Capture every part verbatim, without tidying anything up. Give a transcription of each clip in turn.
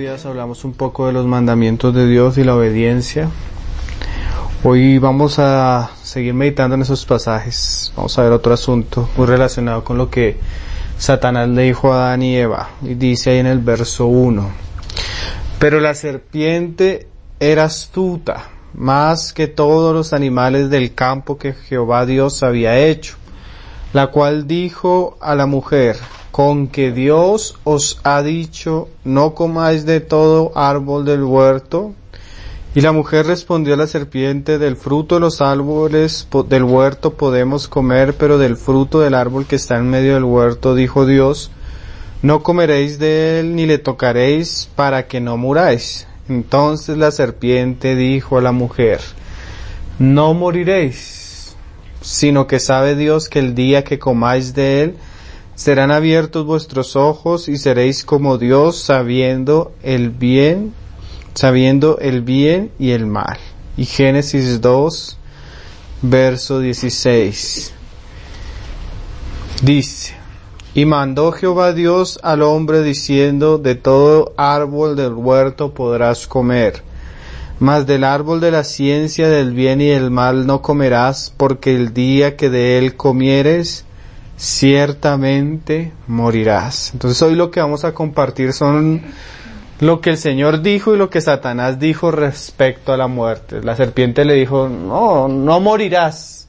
días hablamos un poco de los mandamientos de Dios y la obediencia. Hoy vamos a seguir meditando en esos pasajes. Vamos a ver otro asunto muy relacionado con lo que Satanás le dijo a Adán y Eva. Y dice ahí en el verso uno: pero la serpiente era astuta, más que todos los animales del campo que Jehová Dios había hecho, la cual dijo a la mujer: con que Dios os ha dicho, no comáis de todo árbol del huerto. Y la mujer respondió a la serpiente: del fruto de los árboles del huerto podemos comer, pero del fruto del árbol que está en medio del huerto, dijo Dios, no comeréis de él ni le tocaréis, para que no muráis. Entonces la serpiente dijo a la mujer: no moriréis, sino que sabe Dios que el día que comáis de él, serán abiertos vuestros ojos y seréis como Dios, sabiendo el bien, sabiendo el bien y el mal. Y Génesis dos, verso dieciséis. Dice: y mandó Jehová Dios al hombre diciendo, de todo árbol del huerto podrás comer, mas del árbol de la ciencia del bien y del mal no comerás, porque el día que de él comieres, ciertamente morirás. Entonces hoy lo que vamos a compartir son lo que el Señor dijo y lo que Satanás dijo respecto a la muerte. La serpiente le dijo: no, no morirás.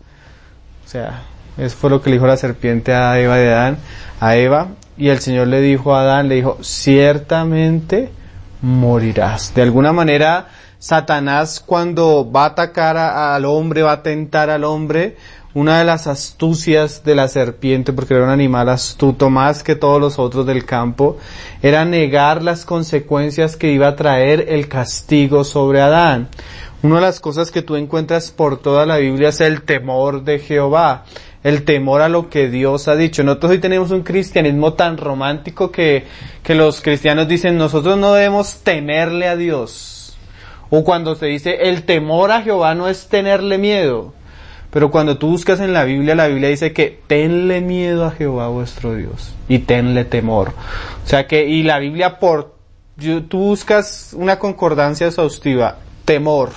O sea, eso fue lo que le dijo la serpiente a Eva de Adán, a Eva, y el Señor le dijo a Adán, le dijo: ciertamente morirás. De alguna manera, Satanás, cuando va a atacar a, al hombre, va a tentar al hombre, una de las astucias de la serpiente, porque era un animal astuto más que todos los otros del campo, era negar las consecuencias que iba a traer el castigo sobre Adán. Una de las cosas que tú encuentras por toda la Biblia es el temor de Jehová, el temor a lo que Dios ha dicho. Nosotros hoy tenemos un cristianismo tan romántico que, que los cristianos dicen, nosotros no debemos temerle a Dios. O cuando se dice, el temor a Jehová no es tenerle miedo. Pero cuando tú buscas en la Biblia, la Biblia dice que tenle miedo a Jehová vuestro Dios y tenle temor. O sea que, y la Biblia por, tú buscas una concordancia exhaustiva, temor,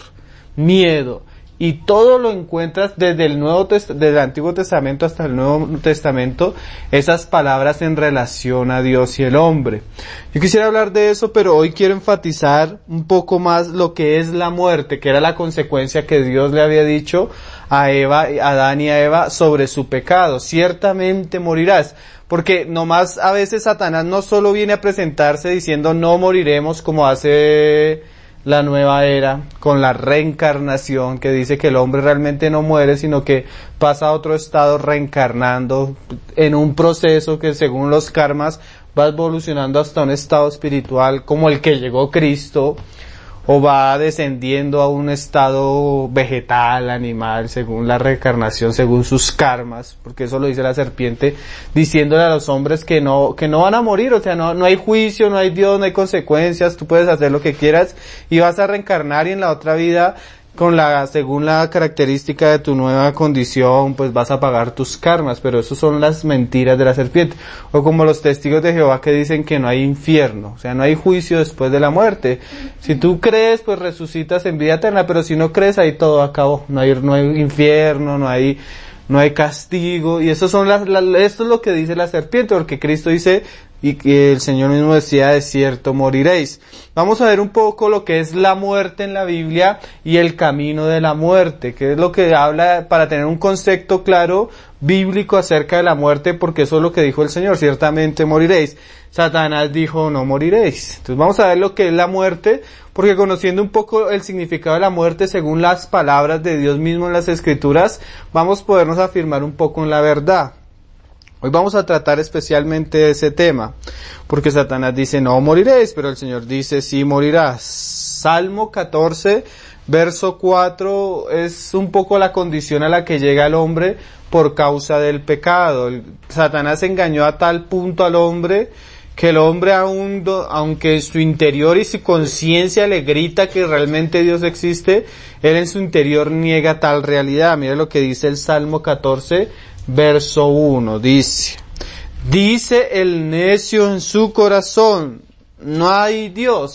miedo, y todo lo encuentras desde el Nuevo Test- desde el Antiguo Testamento hasta el Nuevo Testamento, esas palabras en relación a Dios y el hombre. Yo quisiera hablar de eso, pero hoy quiero enfatizar un poco más lo que es la muerte, que era la consecuencia que Dios le había dicho a Eva, a Adán y a Eva sobre su pecado. Ciertamente morirás. Porque nomás a veces Satanás no solo viene a presentarse diciendo no moriremos, como hace la nueva era con la reencarnación, que dice que el hombre realmente no muere, sino que pasa a otro estado reencarnando en un proceso que según los karmas va evolucionando hasta un estado espiritual como el que llegó Cristo, o va descendiendo a un estado vegetal, animal, según la reencarnación, según sus karmas, porque eso lo dice la serpiente, diciéndole a los hombres que no, que no van a morir, o sea, no, no hay juicio, no hay Dios, no hay consecuencias, tú puedes hacer lo que quieras y vas a reencarnar y en la otra vida, con la, según la característica de tu nueva condición, pues vas a pagar tus karmas, pero eso son las mentiras de la serpiente. O como los testigos de Jehová que dicen que no hay infierno, o sea, no hay juicio después de la muerte. Si tú crees, pues resucitas en vida eterna, pero si no crees, ahí todo acabó. No hay, no hay infierno, no hay, no hay castigo, y eso son las, las, esto es lo que dice la serpiente, porque Cristo dice, y que el Señor mismo decía, de cierto moriréis. Vamos a ver un poco lo que es la muerte en la Biblia y el camino de la muerte, que es lo que habla para tener un concepto claro bíblico acerca de la muerte, porque eso es lo que dijo el Señor, ciertamente moriréis. Satanás dijo, no moriréis. Entonces vamos a ver lo que es la muerte, porque conociendo un poco el significado de la muerte según las palabras de Dios mismo en las Escrituras, vamos a podernos afirmar un poco en la verdad. Hoy vamos a tratar especialmente ese tema, porque Satanás dice no moriréis, pero el Señor dice sí morirás. Salmo catorce, verso cuatro, es un poco la condición a la que llega el hombre por causa del pecado. Satanás engañó a tal punto al hombre que el hombre, aun, aunque su interior y su conciencia le grita que realmente Dios existe, él en su interior niega tal realidad. Mira lo que dice el Salmo catorce, verso uno, dice, dice el necio en su corazón, no hay Dios.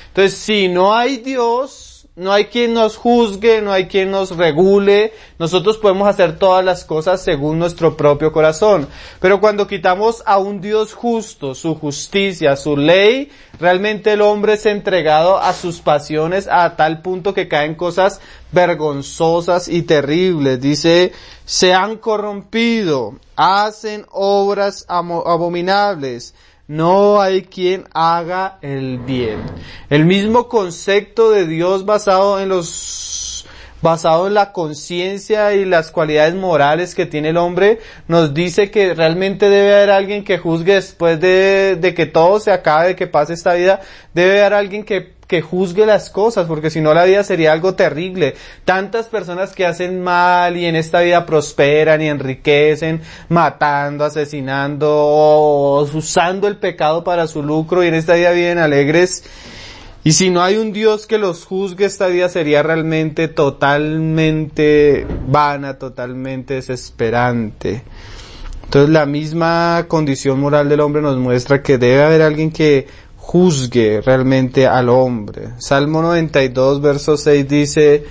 Entonces, si no hay Dios, no hay quien nos juzgue, no hay quien nos regule, nosotros podemos hacer todas las cosas según nuestro propio corazón. Pero cuando quitamos a un Dios justo, su justicia, su ley, realmente el hombre es entregado a sus pasiones a tal punto que caen cosas vergonzosas y terribles. Dice, se han corrompido, hacen obras abominables. No hay quien haga el bien. El mismo concepto de Dios basado en los, basado en la conciencia y las cualidades morales que tiene el hombre, nos dice que realmente debe haber alguien que juzgue después de, de que todo se acabe, de que pase esta vida, debe haber alguien que que juzgue las cosas, porque si no la vida sería algo terrible. Tantas personas que hacen mal y en esta vida prosperan y enriquecen, matando, asesinando, o usando el pecado para su lucro y en esta vida viven alegres. Y si no hay un Dios que los juzgue, esta vida sería realmente totalmente vana, totalmente desesperante. Entonces la misma condición moral del hombre nos muestra que debe haber alguien que juzgue realmente al hombre. Salmo noventa y dos, verso seis dice,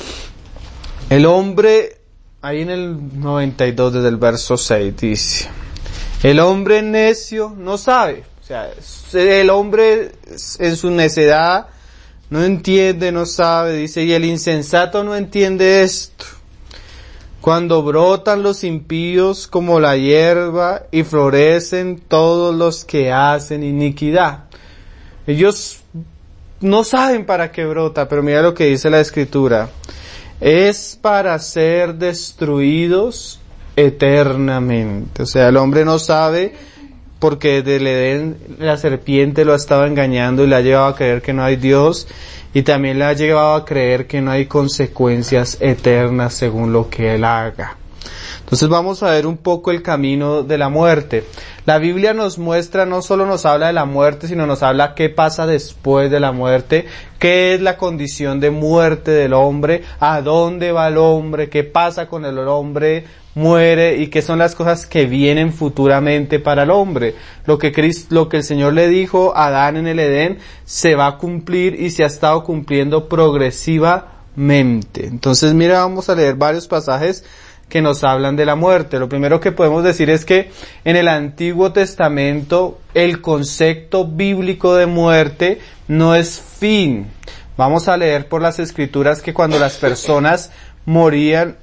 el hombre, ahí en el noventa y dos desde el verso seis dice, el hombre necio no sabe, o sea, el hombre en su necedad no entiende, no sabe, dice, y el insensato no entiende esto. Cuando brotan los impíos como la hierba y florecen todos los que hacen iniquidad. Ellos no saben para qué brota, pero mira lo que dice la Escritura. Es para ser destruidos eternamente. O sea, el hombre no sabe porque desde el Edén la serpiente lo ha estado engañando y le ha llevado a creer que no hay Dios y también le ha llevado a creer que no hay consecuencias eternas según lo que él haga. Entonces vamos a ver un poco el camino de la muerte. La Biblia nos muestra, no solo nos habla de la muerte, sino nos habla qué pasa después de la muerte, qué es la condición de muerte del hombre, a dónde va el hombre, qué pasa con el hombre, muere y qué son las cosas que vienen futuramente para el hombre. Lo que Cristo, lo que el Señor le dijo a Adán en el Edén se va a cumplir y se ha estado cumpliendo progresivamente. Entonces mira, vamos a leer varios pasajes que nos hablan de la muerte. Lo primero que podemos decir es que en el Antiguo Testamento el concepto bíblico de muerte no es fin. Vamos a leer por las Escrituras que cuando las personas morían,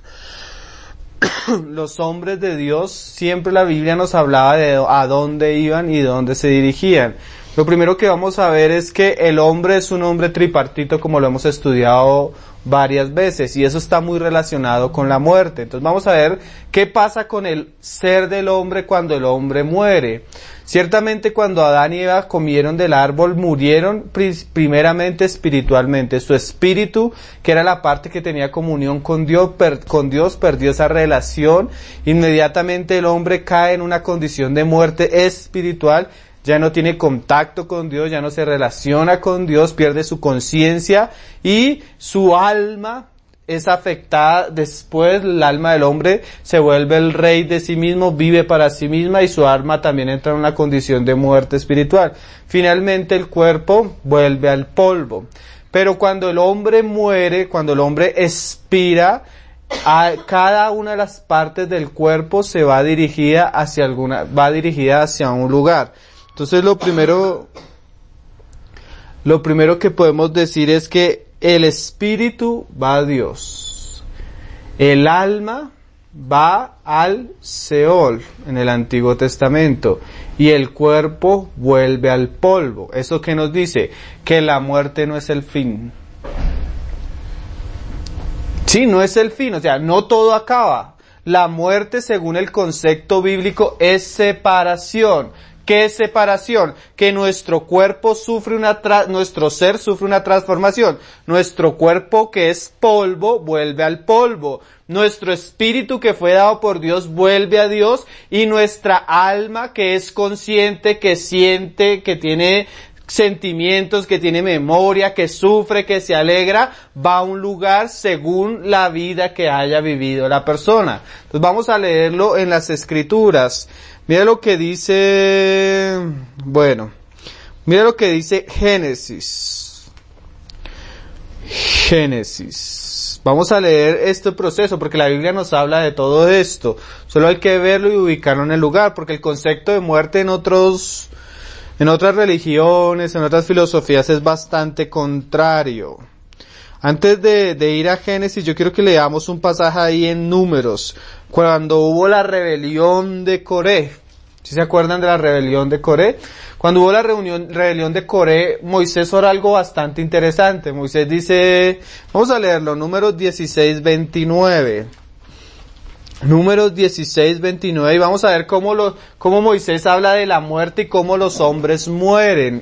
los hombres de Dios, siempre la Biblia nos hablaba de a dónde iban y dónde se dirigían. Lo primero que vamos a ver es que el hombre es un hombre tripartito, como lo hemos estudiado varias veces, y eso está muy relacionado con la muerte. Entonces vamos a ver qué pasa con el ser del hombre cuando el hombre muere. Ciertamente cuando Adán y Eva comieron del árbol, murieron primeramente espiritualmente. Su espíritu, que era la parte que tenía comunión con Dios, per, con Dios, perdió esa relación. Inmediatamente el hombre cae en una condición de muerte espiritual. Ya no tiene contacto con Dios, ya no se relaciona con Dios, pierde su conciencia y su alma es afectada. Después el alma del hombre se vuelve el rey de sí mismo, vive para sí misma y su alma también entra en una condición de muerte espiritual. Finalmente el cuerpo vuelve al polvo. Pero cuando el hombre muere, cuando el hombre expira, a cada una de las partes del cuerpo se va dirigida hacia alguna, va dirigida hacia un lugar. Entonces lo primero, lo primero que podemos decir es que el espíritu va a Dios. El alma va al Seol en el Antiguo Testamento y el cuerpo vuelve al polvo. ¿Eso qué nos dice? Que la muerte no es el fin. Sí, no es el fin, o sea, no todo acaba. La muerte, según el concepto bíblico, es separación. ¿Qué es separación? Que nuestro cuerpo sufre una tra- nuestro ser sufre una transformación. Nuestro cuerpo, que es polvo, vuelve al polvo. Nuestro espíritu, que fue dado por Dios, vuelve a Dios. Y nuestra alma, que es consciente, que siente, que tiene sentimientos, que tiene memoria, que sufre, que se alegra, va a un lugar según la vida que haya vivido la persona. Entonces vamos a leerlo en las Escrituras. Mira lo que dice, bueno, Mira lo que dice Génesis. Génesis. Vamos a leer este proceso porque la Biblia nos habla de todo esto. Solo hay que verlo y ubicarlo en el lugar, porque el concepto de muerte en otros, en otras religiones, en otras filosofías es bastante contrario. Antes de, de ir a Génesis, yo quiero que leamos un pasaje ahí en Números, cuando hubo la rebelión de Coré. ¿Sí se acuerdan de la rebelión de Coré? Cuando hubo la reunión, rebelión de Coré, Moisés ora algo bastante interesante. Moisés dice, vamos a leerlo, Números dieciséis veintinueve. Números dieciséis veintinueve, y vamos a ver cómo lo, cómo Moisés habla de la muerte y cómo los hombres mueren.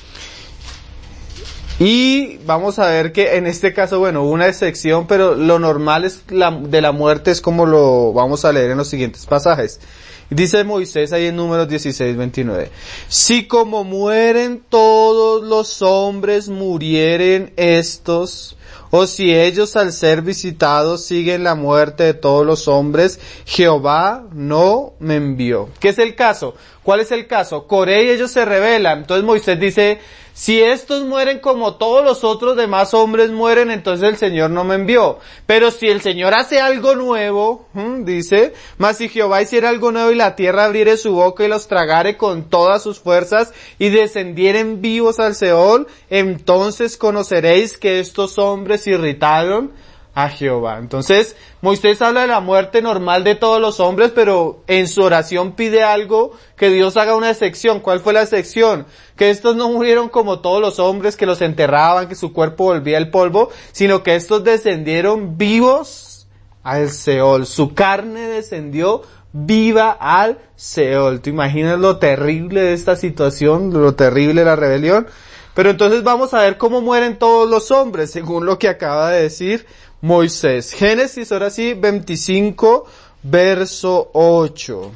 Y vamos a ver que en este caso, bueno, hubo una excepción, pero lo normal es la, de la muerte es como lo vamos a leer en los siguientes pasajes. Dice Moisés ahí en Números dieciséis veintinueve. Si como mueren todos los hombres murieren estos, o si ellos al ser visitados siguen la muerte de todos los hombres, Jehová no me envió. ¿Qué es el caso? ¿Cuál es el caso? Coré y ellos se rebelan. Entonces Moisés dice, si estos mueren como todos los otros demás hombres mueren, entonces el Señor no me envió. Pero si el Señor hace algo nuevo, ¿hmm? dice, mas si Jehová hiciera algo nuevo y la tierra abriere su boca y los tragare con todas sus fuerzas y descendieren vivos al Seol, entonces conoceréis que estos hombres irritaron a Jehová. Entonces, Moisés habla de la muerte normal de todos los hombres, pero en su oración pide algo, que Dios haga una excepción. ¿Cuál fue la excepción? Que estos no murieron como todos los hombres, que los enterraban, que su cuerpo volvía el polvo, sino que estos descendieron vivos al Seol. Su carne descendió viva al Seol. ¿Te imaginas lo terrible de esta situación? Lo terrible de la rebelión. Pero entonces vamos a ver cómo mueren todos los hombres, según lo que acaba de decir Moisés. Génesis, ahora sí, veinticinco, verso ocho.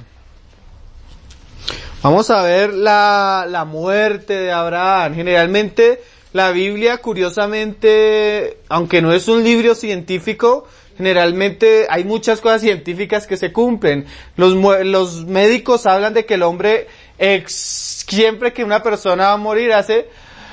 Vamos a ver la, la muerte de Abraham. Generalmente, la Biblia, curiosamente, aunque no es un libro científico, generalmente hay muchas cosas científicas que se cumplen. Los, los médicos hablan de que el hombre, ex, siempre que una persona va a morir, hace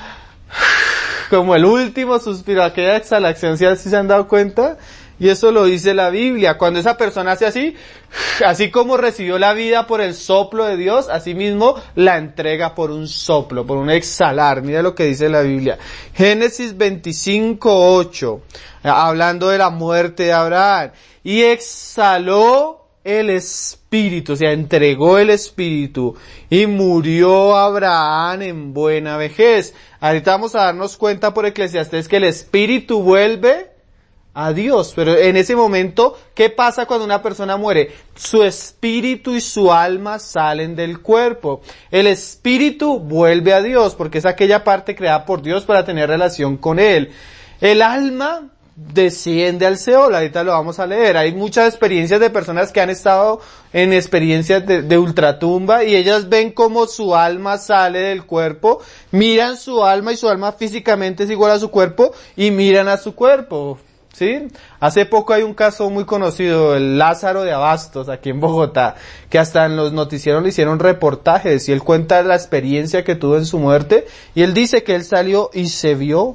como el último suspiro, aquella exhalación, ¿sí se han dado cuenta? Y eso lo dice la Biblia. Cuando esa persona hace así, así como recibió la vida por el soplo de Dios, así mismo la entrega por un soplo, por un exhalar. Mira lo que dice la Biblia. Génesis veinticinco, ocho, hablando de la muerte de Abraham. Y exhaló el espíritu, o sea, entregó el espíritu, y murió Abraham en buena vejez. Ahorita vamos a darnos cuenta por Eclesiastés que el espíritu vuelve a Dios, pero en ese momento, ¿qué pasa cuando una persona muere? Su espíritu y su alma salen del cuerpo. El espíritu vuelve a Dios, porque es aquella parte creada por Dios para tener relación con Él. El alma desciende al Seol, ahorita lo vamos a leer. Hay muchas experiencias de personas que han estado en experiencias de, de ultratumba, y ellas ven cómo su alma sale del cuerpo, miran su alma y su alma físicamente es igual a su cuerpo, y miran a su cuerpo. ¿Sí? Hace poco hay un caso muy conocido, el Lázaro de Abastos, aquí en Bogotá, que hasta en los noticieros le hicieron reportajes, y él cuenta la experiencia que tuvo en su muerte, y él dice que él salió y se vio.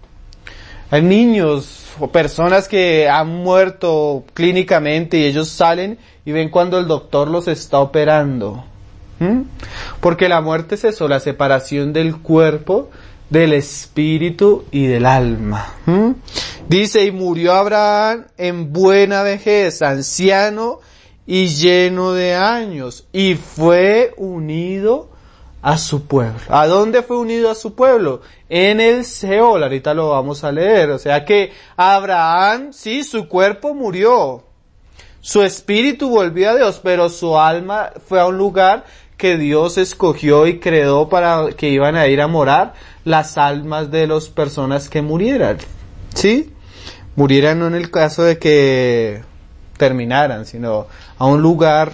Hay niños o personas que han muerto clínicamente y ellos salen y ven cuando el doctor los está operando. ¿Mm? Porque la muerte es eso, la separación del cuerpo, del espíritu y del alma. ¿Mm? Dice, y murió Abraham en buena vejez, anciano y lleno de años, y fue unido a su pueblo. ¿A dónde fue unido a su pueblo? En el Seol, ahorita lo vamos a leer. O sea que Abraham, sí, su cuerpo murió, su espíritu volvió a Dios, pero su alma fue a un lugar que Dios escogió y creó para que iban a ir a morar las almas de las personas que murieran. ¿Sí? Murieran no en el caso de que terminaran, sino a un lugar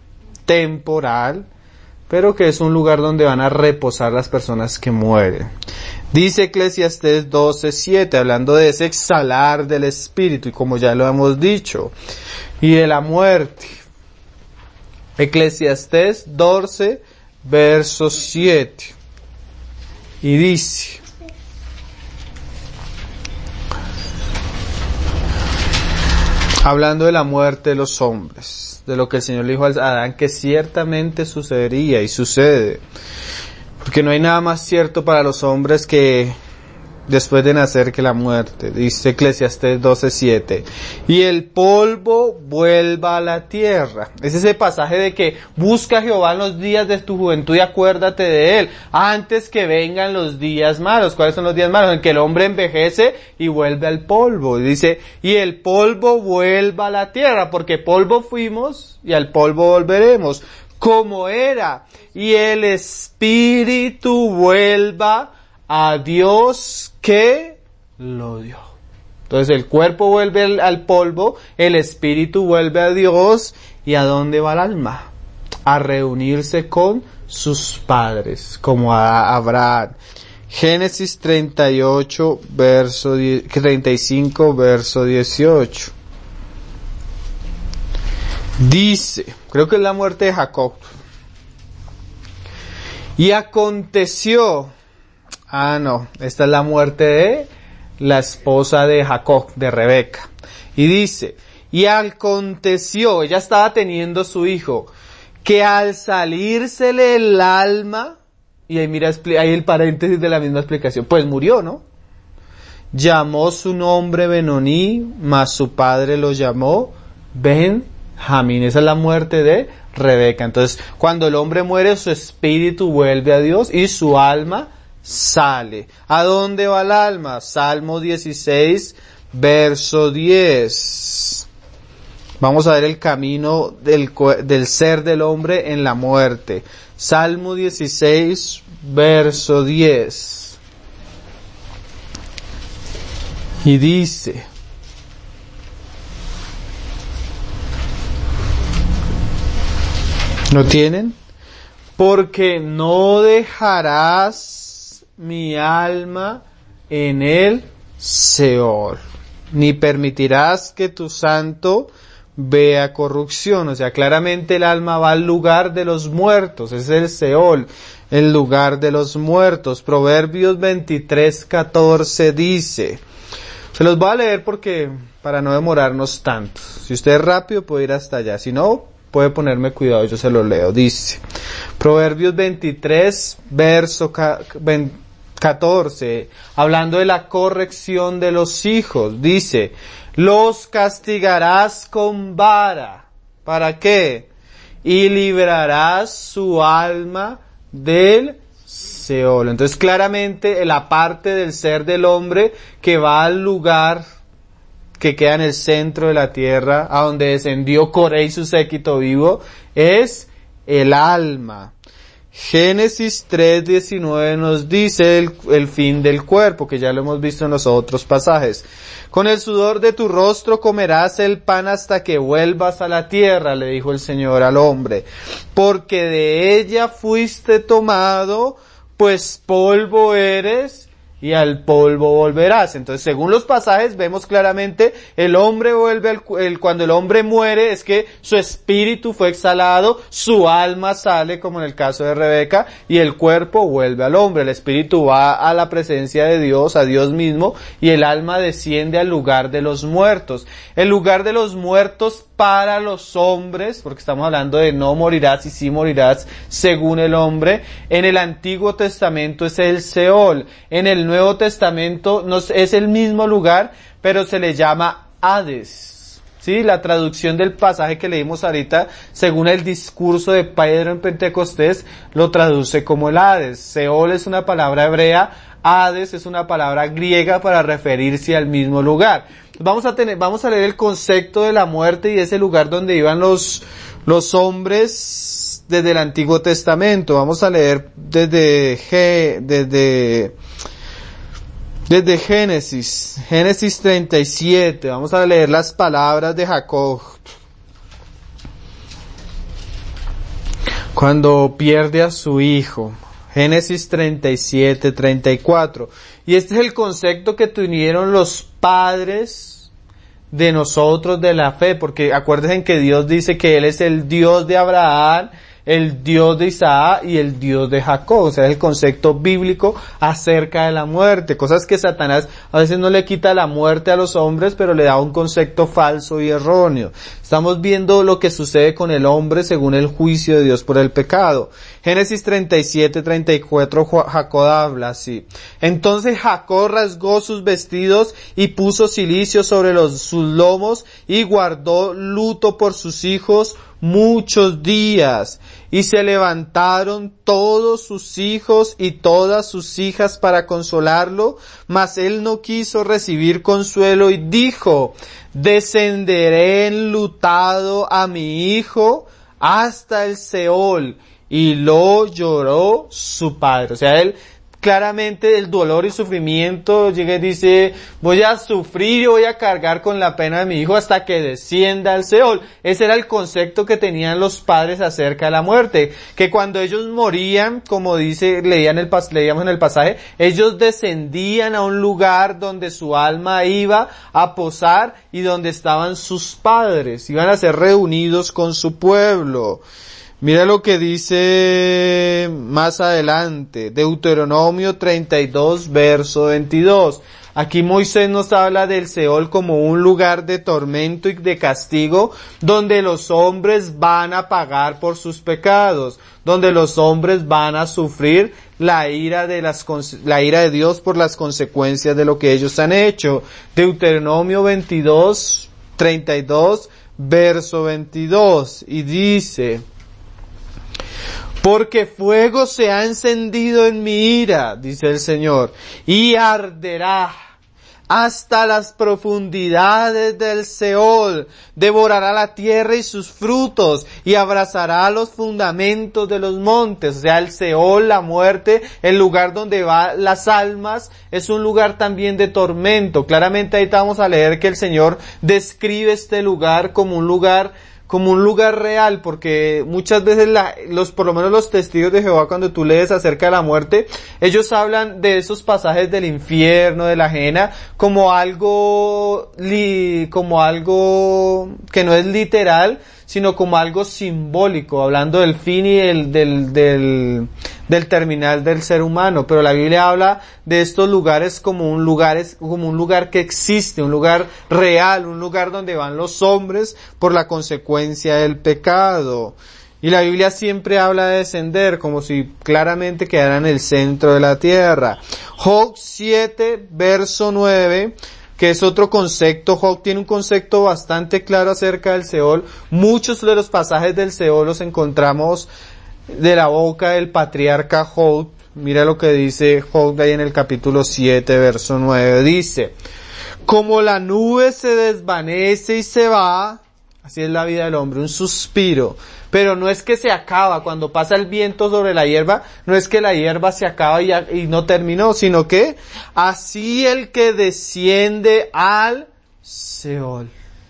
temporal, pero que es un lugar donde van a reposar las personas que mueren. Dice Eclesiastés doce siete, hablando de ese exhalar del espíritu, y como ya lo hemos dicho, y de la muerte. Eclesiastés doce, verso siete. Y dice, hablando de la muerte de los hombres, de lo que el Señor le dijo a Adán que ciertamente sucedería y sucede, porque no hay nada más cierto para los hombres que después de nacer que la muerte. Dice Eclesiastés doce siete, y el polvo vuelva a la tierra. Es ese pasaje de que busca a Jehová en los días de tu juventud y acuérdate de él, antes que vengan los días malos. ¿Cuáles son los días malos? En que el hombre envejece y vuelve al polvo. Y dice, y el polvo vuelva a la tierra, porque polvo fuimos y al polvo volveremos, como era, y el espíritu vuelva a Dios que lo dio. Entonces el cuerpo vuelve al, al polvo, el espíritu vuelve a Dios, ¿y a dónde va el alma? A reunirse con sus padres, como a Abraham. Génesis treinta y ocho, verso treinta y cinco, verso dieciocho. Dice, creo que es la muerte de Jacob. Y aconteció, ah no, esta es la muerte de la esposa de Jacob, de Rebeca. Y dice, y aconteció, ella estaba teniendo su hijo, que al salírsele el alma, y ahí mira, ahí el paréntesis de la misma explicación, pues murió, ¿no? Llamó su nombre Benoní, mas su padre lo llamó Benjamín. Esa es la muerte de Rebeca. Entonces, cuando el hombre muere, su espíritu vuelve a Dios y su alma sale. ¿A dónde va el alma? Salmo dieciséis, verso diez. Vamos a ver el camino del, del ser del hombre en la muerte. Salmo dieciséis, verso diez. Y dice, ¿no tienen? Porque no dejarás mi alma en el Seol, ni permitirás que tu santo vea corrupción. O sea, claramente el alma va al lugar de los muertos, es el Seol, el lugar de los muertos. Proverbios veintitrés catorce dice, se los voy a leer porque, para no demorarnos tanto. Si usted es rápido puede ir hasta allá, si no, puede ponerme cuidado, yo se lo leo. Dice, Proverbios veintitrés, verso catorce, hablando de la corrección de los hijos, dice, los castigarás con vara. ¿Para qué? Y librarás su alma del Seol. Entonces claramente la parte del ser del hombre que va al lugar que queda en el centro de la tierra, a donde descendió Coré y su séquito vivo, es el alma. Génesis tres diecinueve nos dice el, el fin del cuerpo, que ya lo hemos visto en los otros pasajes. Con el sudor de tu rostro comerás el pan hasta que vuelvas a la tierra, le dijo el Señor al hombre, porque de ella fuiste tomado, pues polvo eres, y al polvo volverás. Entonces, según los pasajes, vemos claramente, el hombre vuelve al, el, cuando el hombre muere, es que su espíritu fue exhalado, su alma sale, como en el caso de Rebeca, y el cuerpo vuelve al hombre. El espíritu va a la presencia de Dios, a Dios mismo, y el alma desciende al lugar de los muertos. El lugar de los muertos para los hombres, porque estamos hablando de no morirás y sí morirás según el hombre. En el Antiguo Testamento es el Seol. En el Nuevo Testamento no es el mismo lugar, pero se le llama Hades. Sí, la traducción del pasaje que leímos ahorita, según el discurso de Pedro en Pentecostés, lo traduce como el Hades. Seol es una palabra hebrea, Hades es una palabra griega para referirse al mismo lugar. Vamos a tener, vamos a leer el concepto de la muerte y ese lugar donde iban los, los hombres desde el Antiguo Testamento. Vamos a leer desde, G, desde, desde Génesis, Génesis treinta y siete. Vamos a leer las palabras de Jacob cuando pierde a su hijo. Génesis treinta y siete, treinta y cuatro. Y este es el concepto que tuvieron los padres de nosotros de la fe, porque acuérdense que Dios dice que Él es el Dios de Abraham, el Dios de Isaac y el Dios de Jacob. O sea, el concepto bíblico acerca de la muerte. Cosas que Satanás a veces no le quita la muerte a los hombres, pero le da un concepto falso y erróneo. Estamos viendo lo que sucede con el hombre según el juicio de Dios por el pecado. Génesis treinta y siete, treinta y cuatro, Jacob habla así. Entonces Jacob rasgó sus vestidos y puso cilicio sobre los, sus lomos y guardó luto por sus hijos muchos días. Y se levantaron todos sus hijos y todas sus hijas para consolarlo, mas él no quiso recibir consuelo y dijo, descenderé enlutado a mi hijo hasta el Seol. Y lo lloró su padre. O sea, él claramente el dolor y sufrimiento llega y dice, voy a sufrir y voy a cargar con la pena de mi hijo hasta que descienda al Seol. Ese era el concepto que tenían los padres acerca de la muerte, que cuando ellos morían, como dice, leían el, leíamos en el pasaje, ellos descendían a un lugar donde su alma iba a posar y donde estaban sus padres, iban a ser reunidos con su pueblo. Mira lo que dice más adelante, Deuteronomio treinta y dos, verso veintidós. Aquí Moisés nos habla del Seol como un lugar de tormento y de castigo, donde los hombres van a pagar por sus pecados, donde los hombres van a sufrir la ira de las, la ira de Dios por las consecuencias de lo que ellos han hecho. Deuteronomio veintidós, treinta y dos, verso veintidós, y dice, porque fuego se ha encendido en mi ira, dice el Señor, y arderá hasta las profundidades del Seol, devorará la tierra y sus frutos, y abrazará los fundamentos de los montes. O sea, el Seol, la muerte, el lugar donde van las almas, es un lugar también de tormento. Claramente ahí vamos a leer que el Señor describe este lugar como un lugar como un lugar real, porque muchas veces la, los, por lo menos los testigos de Jehová, cuando tú lees acerca de la muerte, ellos hablan de esos pasajes del infierno, de la ajena, como algo, li, como algo que no es literal, sino como algo simbólico, hablando del fin y del, del, del, del terminal del ser humano. Pero la Biblia habla de estos lugares como un lugar, como un lugar que existe, un lugar real, un lugar donde van los hombres por la consecuencia del pecado. Y la Biblia siempre habla de descender, como si claramente quedara en el centro de la tierra. Job siete, verso nueve, que es otro concepto. Job tiene un concepto bastante claro acerca del Seol. Muchos de los pasajes del Seol los encontramos de la boca del patriarca Job. Mira lo que dice Job ahí en el capítulo siete, verso nueve. Dice, como la nube se desvanece y se va, así es la vida del hombre, un suspiro. Pero no es que se acaba, cuando pasa el viento sobre la hierba, no es que la hierba se acaba y, ya, y no terminó, sino que así el que desciende al Seol.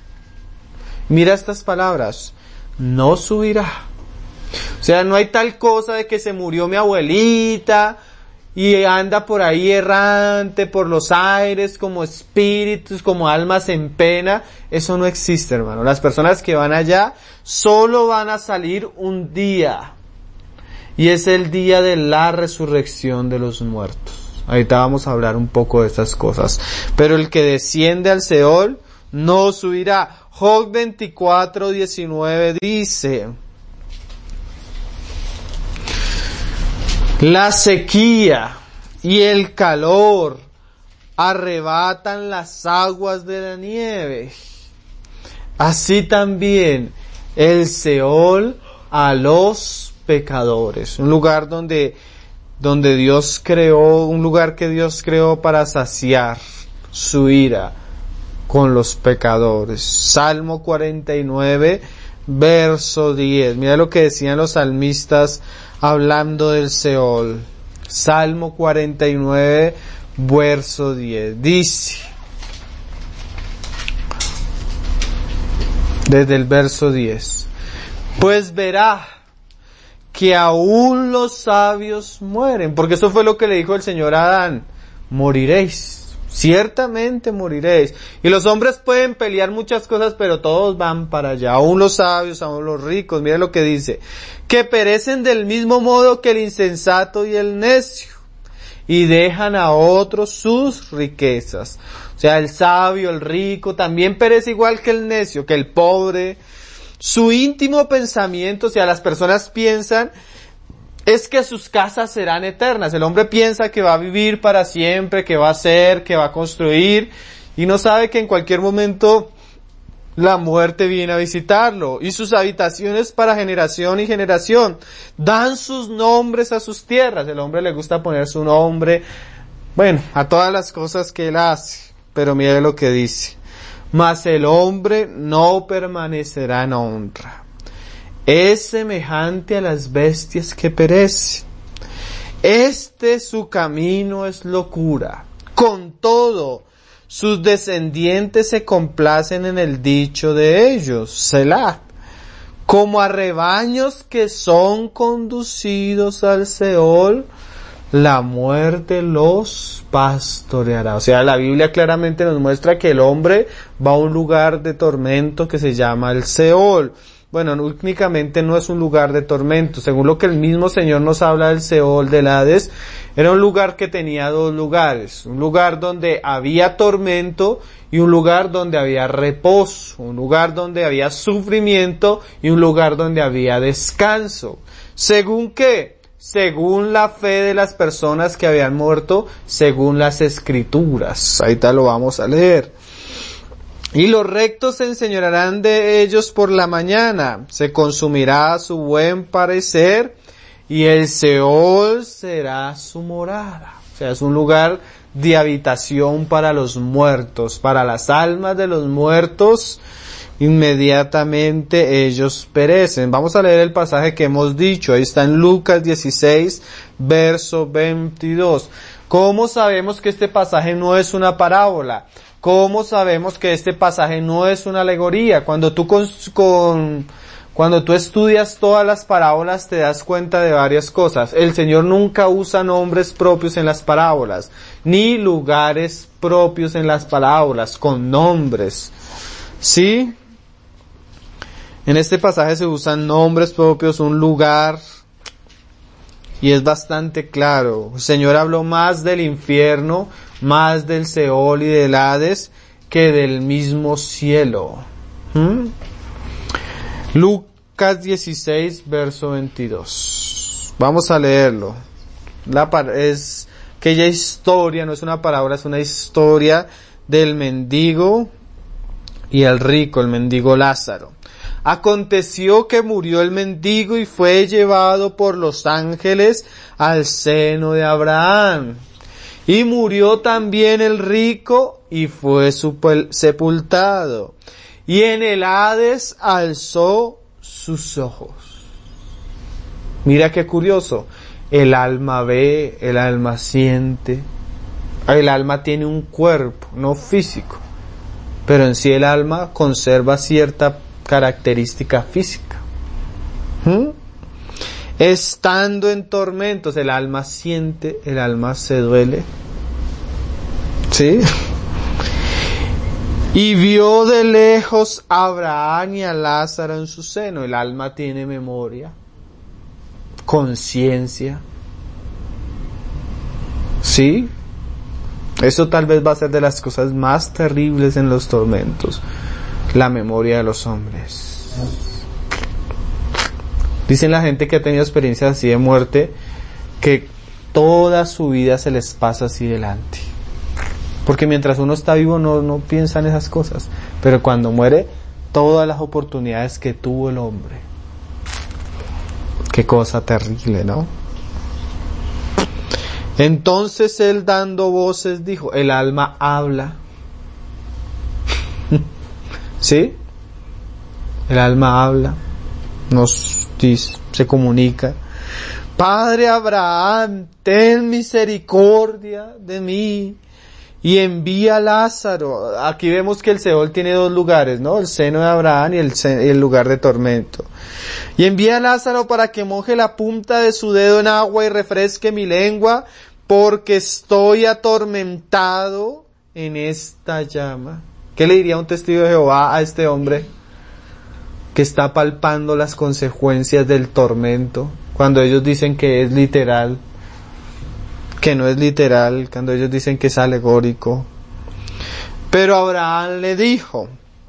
Mira estas palabras, no subirá. O sea, no hay tal cosa de que se murió mi abuelita y anda por ahí errante por los aires como espíritus, como almas en pena. Eso no existe, hermano. Las personas que van allá solo van a salir un día, y es el día de la resurrección de los muertos. Ahorita vamos a hablar un poco de estas cosas. Pero el que desciende al Seol no subirá. Job veinticuatro, diecinueve dice, la sequía y el calor arrebatan las aguas de la nieve. Así también el Seol a los pecadores. Un lugar donde, donde Dios creó, un lugar que Dios creó para saciar su ira con los pecadores. Salmo cuarenta y nueve, verso diez. Mira lo que decían los salmistas hablando del Seol. Salmo cuarenta y nueve, verso diez. Dice, desde el verso diez, pues verá que aún los sabios mueren, porque eso fue lo que le dijo el Señor a Adán, moriréis. O ciertamente moriréis. Y los hombres pueden pelear muchas cosas, pero todos van para allá, aún los sabios, aún los ricos. Mira lo que dice, que perecen del mismo modo que el insensato y el necio, y dejan a otros sus riquezas. O sea, el sabio, el rico, también perece igual que el necio, que el pobre. Su íntimo pensamiento, o sea, las personas piensan, es que sus casas serán eternas. El hombre piensa que va a vivir para siempre, que va a hacer, que va a construir, y no sabe que en cualquier momento la muerte viene a visitarlo. Y sus habitaciones para generación y generación. Dan sus nombres a sus tierras. El hombre le gusta poner su nombre, bueno, a todas las cosas que él hace. Pero mire lo que dice. Mas el hombre no permanecerá en honra. Es semejante a las bestias que perecen. Este su camino es locura. Con todo, sus descendientes se complacen en el dicho de ellos, Selah, como a rebaños que son conducidos al Seol, la muerte los pastoreará. O sea, la Biblia claramente nos muestra que el hombre va a un lugar de tormento que se llama el Seol. Bueno, únicamente no es un lugar de tormento. Según lo que el mismo Señor nos habla del Seol, del Hades, era un lugar que tenía dos lugares. Un lugar donde había tormento y un lugar donde había reposo. Un lugar donde había sufrimiento y un lugar donde había descanso. ¿Según qué? Según la fe de las personas que habían muerto, según las Escrituras. Ahorita lo vamos a leer. Y los rectos se enseñorearán de ellos por la mañana, se consumirá su buen parecer, y el Seol será su morada. O sea, es un lugar de habitación para los muertos, para las almas de los muertos, inmediatamente ellos perecen. Vamos a leer el pasaje que hemos dicho, ahí está en Lucas dieciséis, verso veintidós. ¿Cómo sabemos que este pasaje no es una parábola? ¿Cómo sabemos que este pasaje no es una alegoría? Cuando tú con, con, cuando tú estudias todas las parábolas te das cuenta de varias cosas. El Señor nunca usa nombres propios en las parábolas, ni lugares propios en las parábolas, con nombres. ¿Sí? En este pasaje se usan nombres propios, un lugar, y es bastante claro. El Señor habló más del infierno, más del Seol y del Hades, que del mismo cielo. ¿Mm? Lucas dieciséis, verso veintidós. Vamos a leerlo. La par- es aquella historia, no es una palabra, es una historia del mendigo y el rico, el mendigo Lázaro. Aconteció que murió el mendigo y fue llevado por los ángeles al seno de Abraham. Y murió también el rico y fue sepultado. Y en el Hades alzó sus ojos. Mira qué curioso. El alma ve, el alma siente. El alma tiene un cuerpo, no físico. Pero en sí el alma conserva cierta característica física. ¿Mm? Estando en tormentos, el alma siente, el alma se duele. ¿Sí? Y vio de lejos a Abraham y a Lázaro en su seno. El alma tiene memoria, conciencia. ¿Sí? Eso tal vez va a ser de las cosas más terribles en los tormentos. La memoria de los hombres. Dicen la gente que ha tenido experiencias así de muerte, que toda su vida se les pasa así delante. Porque mientras uno está vivo no, no piensa en esas cosas. Pero cuando muere, todas las oportunidades que tuvo el hombre. Qué cosa terrible, ¿no? Entonces él, dando voces, dijo, el alma habla. ¿Sí? El alma habla, nos dice, se comunica. Padre Abraham, ten misericordia de mí y envía a Lázaro. Aquí vemos que el Seol tiene dos lugares, ¿no? El seno de Abraham y el, el lugar de tormento. Y envía a Lázaro para que moje la punta de su dedo en agua y refresque mi lengua, porque estoy atormentado en esta llama. ¿Qué le diría un testigo de Jehová a este hombre que está palpando las consecuencias del tormento? Cuando ellos dicen que es literal, que no es literal, cuando ellos dicen que es alegórico. Pero Abraham le dijo: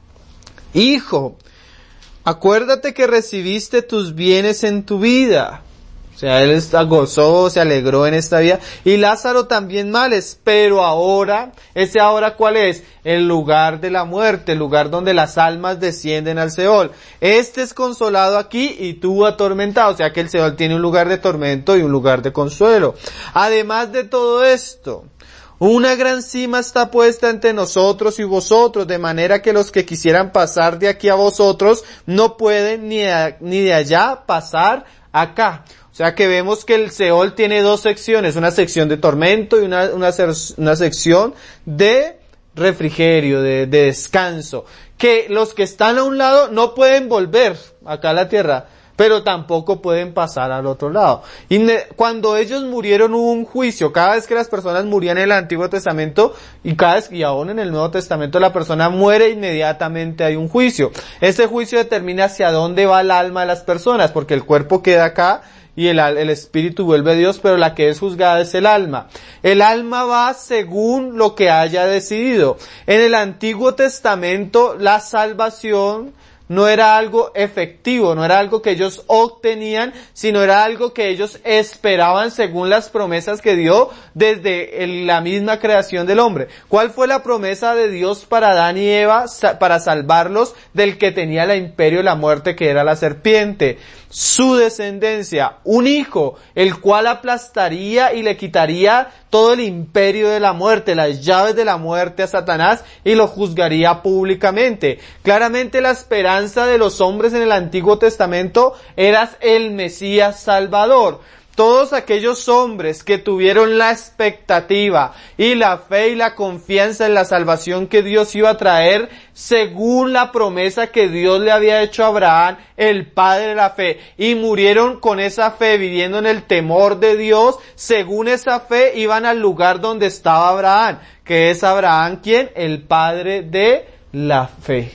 hijo, acuérdate que recibiste tus bienes en tu vida. O sea, él gozó, se alegró en esta vida. Y Lázaro también males. Pero ahora, ¿ese ahora cuál es? El lugar de la muerte, el lugar donde las almas descienden al Seol. Este es consolado aquí y tú atormentado. O sea que el Seol tiene un lugar de tormento y un lugar de consuelo. Además de todo esto, una gran cima está puesta entre nosotros y vosotros, de manera que los que quisieran pasar de aquí a vosotros no pueden ni de, ni de allá pasar acá. O sea que vemos que el Seol tiene dos secciones, una sección de tormento y una, una, una sección de refrigerio, de, de descanso. Que los que están a un lado no pueden volver acá a la tierra, pero tampoco pueden pasar al otro lado. Y ne- cuando ellos murieron hubo un juicio. Cada vez que las personas morían en el Antiguo Testamento, y cada vez, y aún en el Nuevo Testamento, la persona muere, inmediatamente hay un juicio. Ese juicio determina hacia dónde va el alma de las personas, porque el cuerpo queda acá, y el, el espíritu vuelve a Dios, pero la que es juzgada es el alma. El alma va según lo que haya decidido. En el Antiguo Testamento, la salvación no era algo efectivo, no era algo que ellos obtenían, sino era algo que ellos esperaban según las promesas que dio desde el, la misma creación del hombre. ¿Cuál fue la promesa de Dios para Adán y Eva para salvarlos del que tenía el imperio de la muerte, que era la serpiente? Su descendencia, un hijo, el cual aplastaría y le quitaría todo el imperio de la muerte, las llaves de la muerte a Satanás, y lo juzgaría públicamente. Claramente la esperanza de los hombres en el Antiguo Testamento era el Mesías Salvador. Todos aquellos hombres que tuvieron la expectativa y la fe y la confianza en la salvación que Dios iba a traer, según la promesa que Dios le había hecho a Abraham, el padre de la fe, y murieron con esa fe, viviendo en el temor de Dios, según esa fe iban al lugar donde estaba Abraham, que es Abraham, ¿quién? El padre de la fe.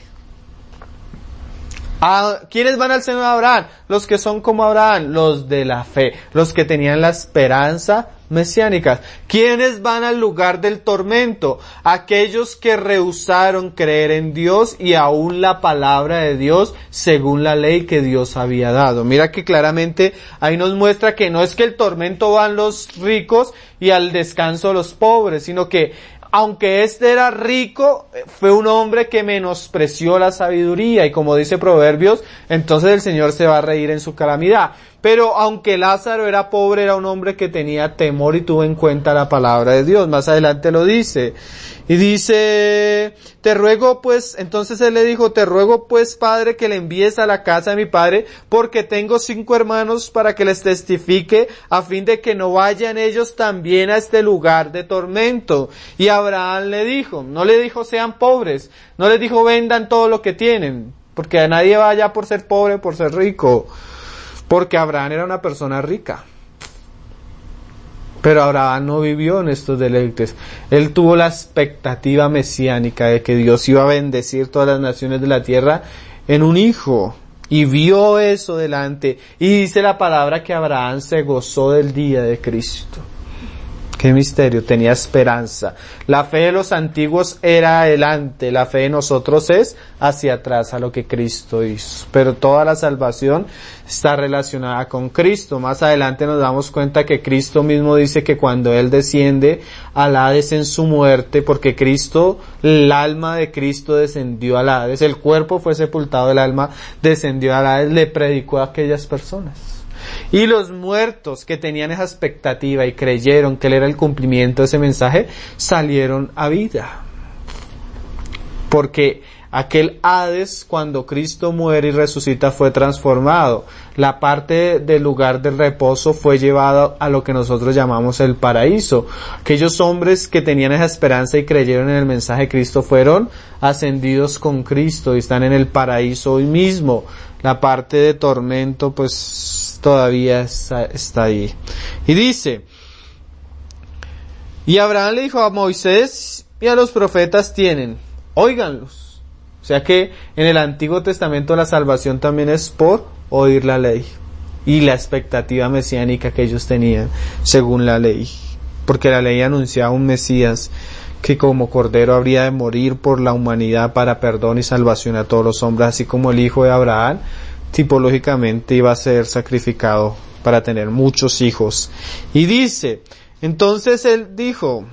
¿A quiénes van al seno de Abraham? Los que son como Abraham, los de la fe, los que tenían la esperanza mesiánica. ¿Quiénes van al lugar del tormento? Aquellos que rehusaron creer en Dios y aún la palabra de Dios según la ley que Dios había dado. Mira que claramente ahí nos muestra que no es que el tormento van los ricos y al descanso los pobres, sino que aunque este era rico, fue un hombre que menospreció la sabiduría, y como dice Proverbios, entonces el Señor se va a reír en su calamidad. Pero aunque Lázaro era pobre, era un hombre que tenía temor y tuvo en cuenta la palabra de Dios. Más adelante lo dice. Y dice, te ruego pues, entonces él le dijo, te ruego pues, padre, que le envíes a la casa de mi padre, porque tengo cinco hermanos para que les testifique, a fin de que no vayan ellos también a este lugar de tormento. Y Abraham le dijo, no le dijo sean pobres, no les dijo vendan todo lo que tienen, porque a nadie va allá por ser pobre, por ser rico. Porque Abraham era una persona rica. Pero Abraham no vivió en estos deleites. Él tuvo la expectativa mesiánica de que Dios iba a bendecir todas las naciones de la tierra en un hijo. Y vio eso delante. Y dice la palabra que Abraham se gozó del día de Cristo. Qué misterio, tenía esperanza. La fe de los antiguos era adelante, la fe de nosotros es hacia atrás, a lo que Cristo hizo. Pero toda la salvación está relacionada con Cristo. Más adelante nos damos cuenta que Cristo mismo dice que cuando Él desciende al Hades en su muerte, porque Cristo, el alma de Cristo descendió al Hades, el cuerpo fue sepultado, el alma descendió al Hades, le predicó a aquellas personas. Y los muertos que tenían esa expectativa y creyeron que él era el cumplimiento de ese mensaje, salieron a vida. Porque aquel Hades, cuando Cristo muere y resucita, fue transformado. La parte del lugar del reposo fue llevada a lo que nosotros llamamos el paraíso. Aquellos hombres que tenían esa esperanza y creyeron en el mensaje de Cristo fueron ascendidos con Cristo y están en el paraíso hoy mismo. La parte de tormento, pues, todavía está, está ahí. Y dice, y Abraham le dijo a Moisés y a los profetas tienen, óiganlos. O sea que en el Antiguo Testamento la salvación también es por oír la ley y la expectativa mesiánica que ellos tenían según la ley, porque la ley anunciaba un Mesías que como cordero habría de morir por la humanidad para perdón y salvación a todos los hombres, así como el hijo de Abraham tipológicamente iba a ser sacrificado para tener muchos hijos. Y dice, entonces él dijo,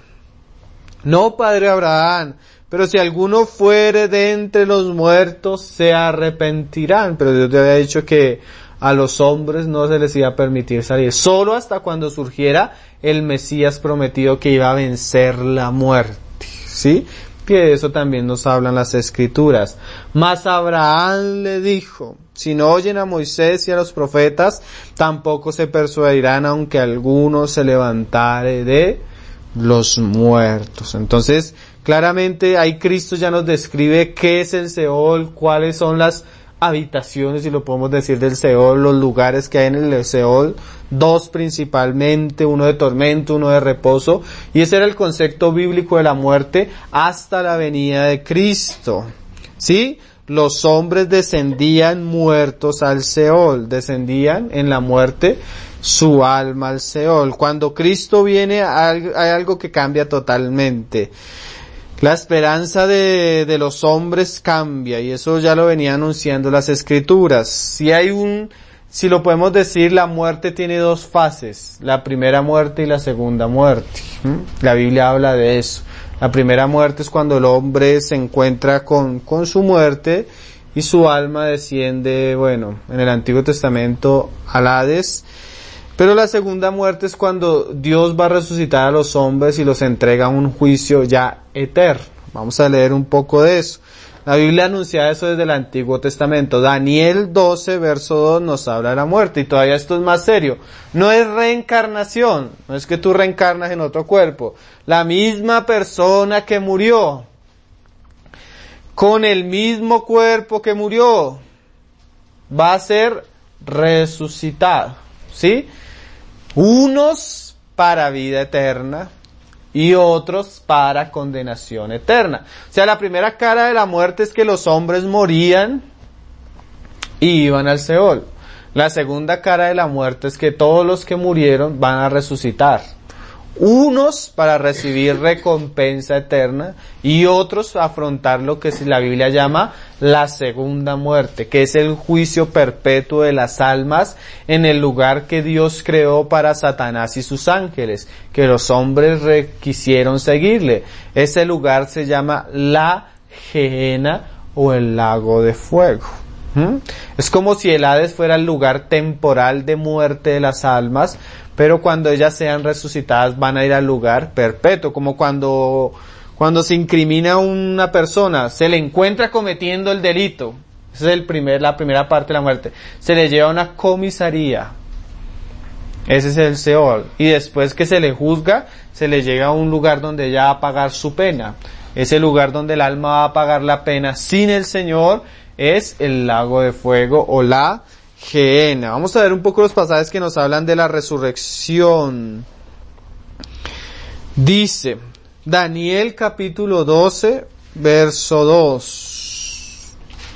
no, padre Abraham, pero si alguno fuere de entre los muertos se arrepentirán. Pero Dios te había dicho que a los hombres no se les iba a permitir salir, solo hasta cuando surgiera el Mesías prometido que iba a vencer la muerte, ¿sí? Que de eso también nos hablan las Escrituras. Mas Abraham le dijo, si no oyen a Moisés y a los profetas, tampoco se persuadirán aunque alguno se levantare de los muertos. Entonces, claramente ahí Cristo ya nos describe qué es el Seol, cuáles son las habitaciones, si lo podemos decir, del Seol, los lugares que hay en el Seol, dos principalmente, uno de tormento, uno de reposo, y ese era el concepto bíblico de la muerte hasta la venida de Cristo, ¿sí? Los hombres descendían muertos al Seol, descendían en la muerte su alma al Seol. Cuando Cristo viene hay algo que cambia totalmente. La esperanza de, de los hombres cambia, y eso ya lo venía anunciando las Escrituras. Si hay un, si lo podemos decir, la muerte tiene dos fases, la primera muerte y la segunda muerte. ¿Mm? La Biblia habla de eso. La primera muerte es cuando el hombre se encuentra con, con su muerte y su alma desciende, bueno, en el Antiguo Testamento al Hades. Pero la segunda muerte es cuando Dios va a resucitar a los hombres y los entrega a un juicio ya eterno. Vamos a leer un poco de eso. La Biblia anuncia eso desde el Antiguo Testamento. Daniel doce, verso dos, nos habla de la muerte. Y todavía esto es más serio. No es reencarnación. No es que tú reencarnas en otro cuerpo. La misma persona que murió, con el mismo cuerpo que murió, va a ser resucitado. ¿Sí? Unos para vida eterna y otros para condenación eterna. O sea, la primera cara de la muerte es que los hombres morían y iban al Seol. La segunda cara de la muerte es que todos los que murieron van a resucitar. Unos para recibir recompensa eterna y otros afrontar lo que la Biblia llama la segunda muerte, que es el juicio perpetuo de las almas en el lugar que Dios creó para Satanás y sus ángeles, que los hombres quisieron seguirle. Ese lugar se llama la Gehenna o el lago de fuego. ¿Mm? Es como si el Hades fuera el lugar temporal de muerte de las almas, pero cuando ellas sean resucitadas van a ir al lugar perpetuo, como cuando, cuando se incrimina a una persona, se le encuentra cometiendo el delito. Esa es el primer, la primera parte de la muerte. Se le lleva a una comisaría. Ese es el Seol. Y después que se le juzga, se le llega a un lugar donde ella va a pagar su pena. Ese lugar donde el alma va a pagar la pena sin el Señor es el lago de fuego o la Gehenna. Vamos a ver un poco los pasajes que nos hablan de la resurrección. Dice Daniel capítulo doce, verso dos.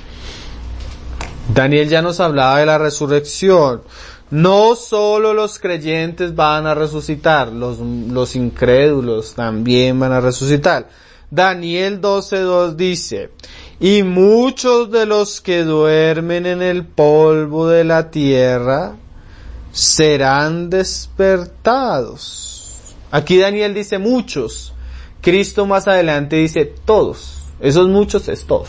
Daniel ya nos hablaba de la resurrección. No solo los creyentes van a resucitar, los, los incrédulos también van a resucitar. Daniel doce dos dice, y muchos de los que duermen en el polvo de la tierra serán despertados. Aquí Daniel dice muchos. Cristo más adelante dice todos. Esos muchos es todos.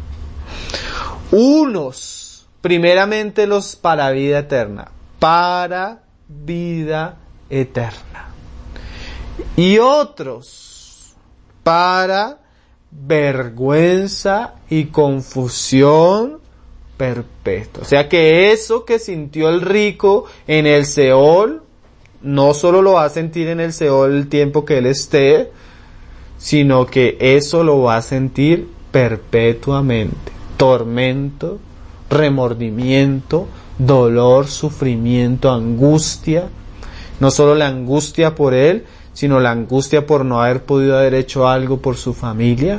Unos, primeramente los para vida eterna. Para vida eterna. Y otros para vergüenza y confusión perpetua. O sea que eso que sintió el rico en el Seol, no solo lo va a sentir en el Seol el tiempo que él esté, sino que eso lo va a sentir perpetuamente. Tormento, remordimiento, dolor, sufrimiento, angustia. No solo la angustia por él, sino la angustia por no haber podido haber hecho algo por su familia.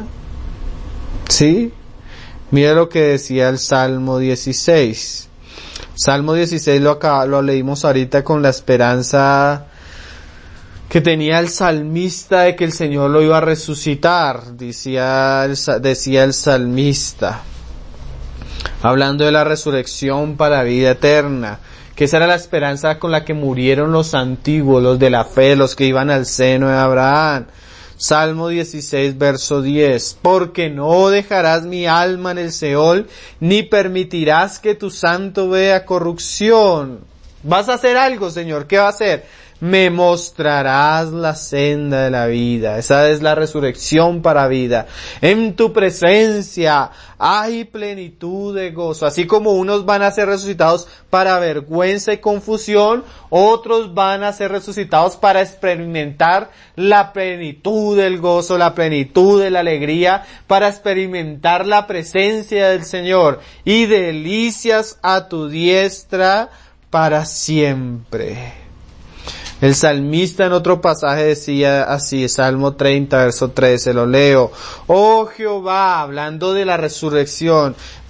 ¿Sí? Mira lo que decía el Salmo dieciséis. Salmo dieciséis lo acá, lo leímos ahorita con la esperanza que tenía el salmista de que el Señor lo iba a resucitar, decía el, decía el salmista, hablando de la resurrección para vida eterna, que esa era la esperanza con la que murieron los antiguos, los de la fe, los que iban al seno de Abraham. Salmo dieciséis, verso diez, porque no dejarás mi alma en el Seol, ni permitirás que tu santo vea corrupción. Vas a hacer algo, Señor, ¿qué va a hacer? Me mostrarás la senda de la vida. Esa es la resurrección para vida. En tu presencia hay plenitud de gozo. Así como unos van a ser resucitados para vergüenza y confusión, otros van a ser resucitados para experimentar la plenitud del gozo, la plenitud de la alegría, para experimentar la presencia del Señor y delicias a tu diestra para siempre. El salmista en otro pasaje decía así, Salmo treinta, verso trece, lo leo. Oh Jehová, hablando de la resurrección,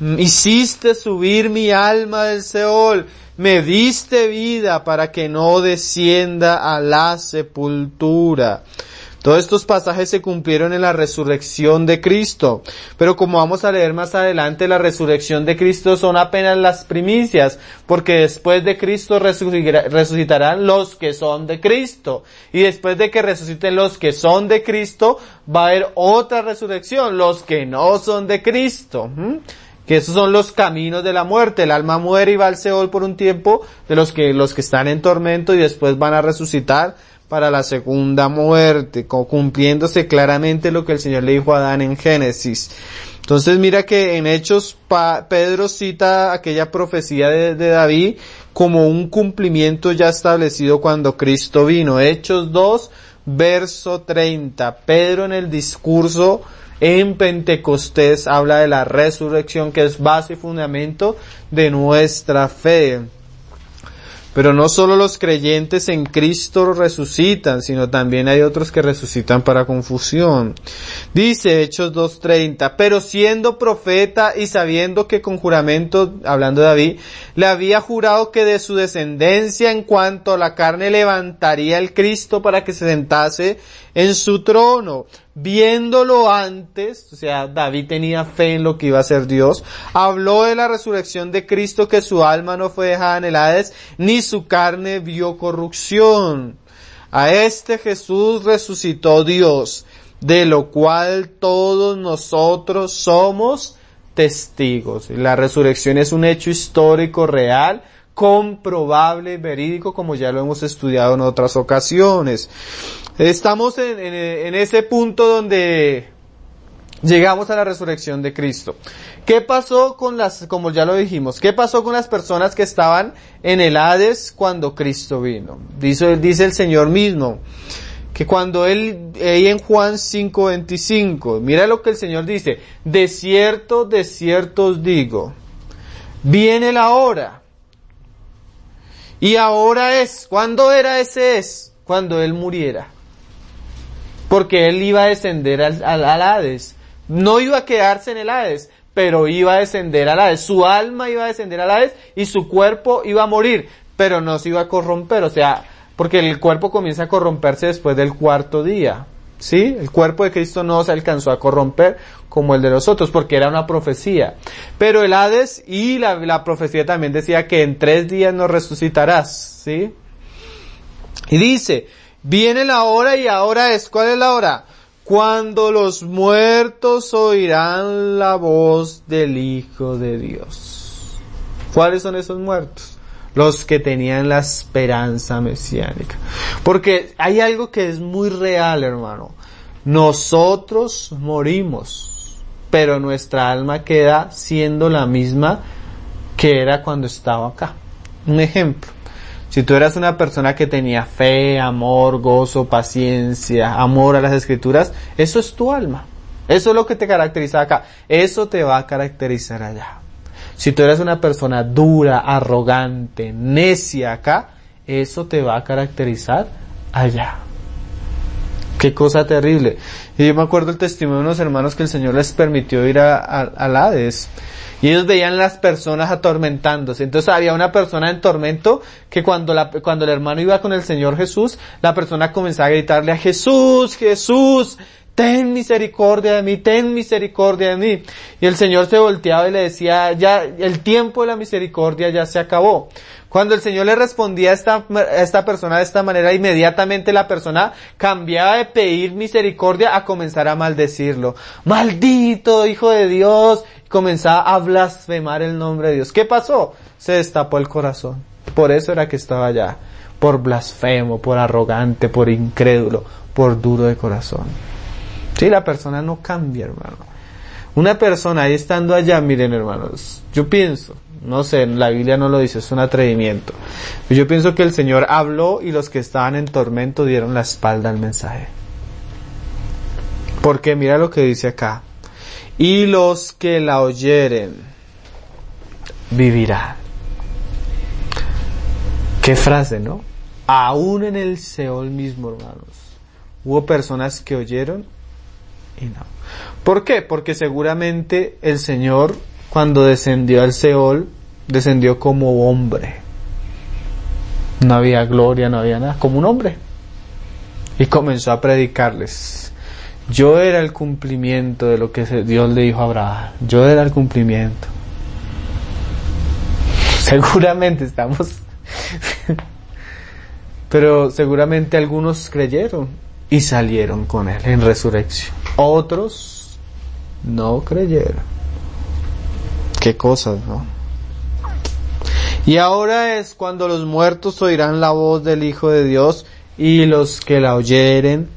hiciste subir mi alma del Seol, me diste vida para que no descienda a la sepultura. Todos estos pasajes se cumplieron en la resurrección de Cristo. Pero como vamos a leer más adelante, la resurrección de Cristo son apenas las primicias, porque después de Cristo resucitarán los que son de Cristo. Y después de que resuciten los que son de Cristo, va a haber otra resurrección, los que no son de Cristo. ¿Mm? Que esos son los caminos de la muerte. El alma muere y va al Seol por un tiempo, de los que, los que están en tormento, y después van a resucitar para la segunda muerte, cumpliéndose claramente lo que el Señor le dijo a Adán en Génesis. Entonces mira que en Hechos pa, Pedro cita aquella profecía de, de David como un cumplimiento ya establecido cuando Cristo vino. Hechos dos, verso treinta. Pedro en el discurso en Pentecostés habla de la resurrección, que es base y fundamento de nuestra fe. Pero no solo los creyentes en Cristo resucitan, sino también hay otros que resucitan para confusión. Dice Hechos dos treinta, pero siendo profeta y sabiendo que con juramento, hablando de David, le había jurado que de su descendencia en cuanto a la carne levantaría el Cristo para que se sentase en su trono. Viéndolo antes, o sea, David tenía fe en lo que iba a ser Dios, habló de la resurrección de Cristo, que su alma no fue dejada en el Hades, ni su carne vio corrupción. A este Jesús resucitó Dios, de lo cual todos nosotros somos testigos. La resurrección es un hecho histórico real, comprobable y verídico, como ya lo hemos estudiado en otras ocasiones. Estamos en, en, en ese punto donde llegamos a la resurrección de Cristo. ¿Qué pasó con las, como ya lo dijimos, qué pasó con las personas que estaban en el Hades cuando Cristo vino? Dice, dice el Señor mismo, que cuando Él, ahí en Juan cinco veinticinco, mira lo que el Señor dice, de cierto, de cierto os digo, viene la hora, y ahora es, ¿cuándo era ese es? Cuando Él muriera. Porque Él iba a descender al, al, al Hades. No iba a quedarse en el Hades, pero iba a descender al Hades. Su alma iba a descender al Hades y su cuerpo iba a morir, pero no se iba a corromper. O sea, porque el cuerpo comienza a corromperse después del cuarto día. ¿Sí? El cuerpo de Cristo no se alcanzó a corromper como el de los otros, porque era una profecía. Pero el Hades y la, la profecía también decía que en tres días nos resucitarás. ¿Sí? Y dice, viene la hora y ahora es, ¿cuál es la hora? Cuando los muertos oirán la voz del Hijo de Dios. ¿Cuáles son esos muertos? Los que tenían la esperanza mesiánica. Porque hay algo que es muy real, hermano. Nosotros morimos, pero nuestra alma queda siendo la misma que era cuando estaba acá. Un ejemplo. Si tú eras una persona que tenía fe, amor, gozo, paciencia, amor a las Escrituras, eso es tu alma. Eso es lo que te caracteriza acá. Eso te va a caracterizar allá. Si tú eres una persona dura, arrogante, necia acá, eso te va a caracterizar allá. Qué cosa terrible. Y yo me acuerdo el testimonio de unos hermanos que el Señor les permitió ir a, a, al Hades. Y ellos veían las personas atormentándose. Entonces había una persona en tormento que cuando la, cuando el hermano iba con el Señor Jesús, la persona comenzaba a gritarle a Jesús, Jesús, ten misericordia de mí, ten misericordia de mí. Y el Señor se volteaba y le decía, ya, el tiempo de la misericordia ya se acabó. Cuando el Señor le respondía a esta, a esta persona de esta manera, inmediatamente la persona cambiaba de pedir misericordia a comenzar a maldecirlo. Maldito Hijo de Dios. Y comenzaba a blasfemar el nombre de Dios. ¿Qué pasó? Se destapó el corazón. Por eso era que estaba allá. Por blasfemo, por arrogante, por incrédulo, por duro de corazón. Sí, la persona no cambia, hermano. Una persona ahí estando allá, miren, hermanos, yo pienso, no sé, la Biblia no lo dice, es un atrevimiento. Yo pienso que el Señor habló y los que estaban en tormento dieron la espalda al mensaje. Porque mira lo que dice acá. Y los que la oyeren vivirán. Qué frase, ¿no? Aún en el Seol mismo, hermanos, hubo personas que oyeron y no. ¿Por qué? Porque seguramente el Señor, cuando descendió al Seol, descendió como hombre. No había gloria, no había nada, como un hombre. Y comenzó a predicarles. Yo era el cumplimiento de lo que Dios le dijo a Abraham. Yo era el cumplimiento. Seguramente estamos... Pero seguramente algunos creyeron y salieron con él en resurrección. Otros no creyeron. Qué cosas, ¿no? Y ahora es cuando los muertos oirán la voz del Hijo de Dios y los que la oyeren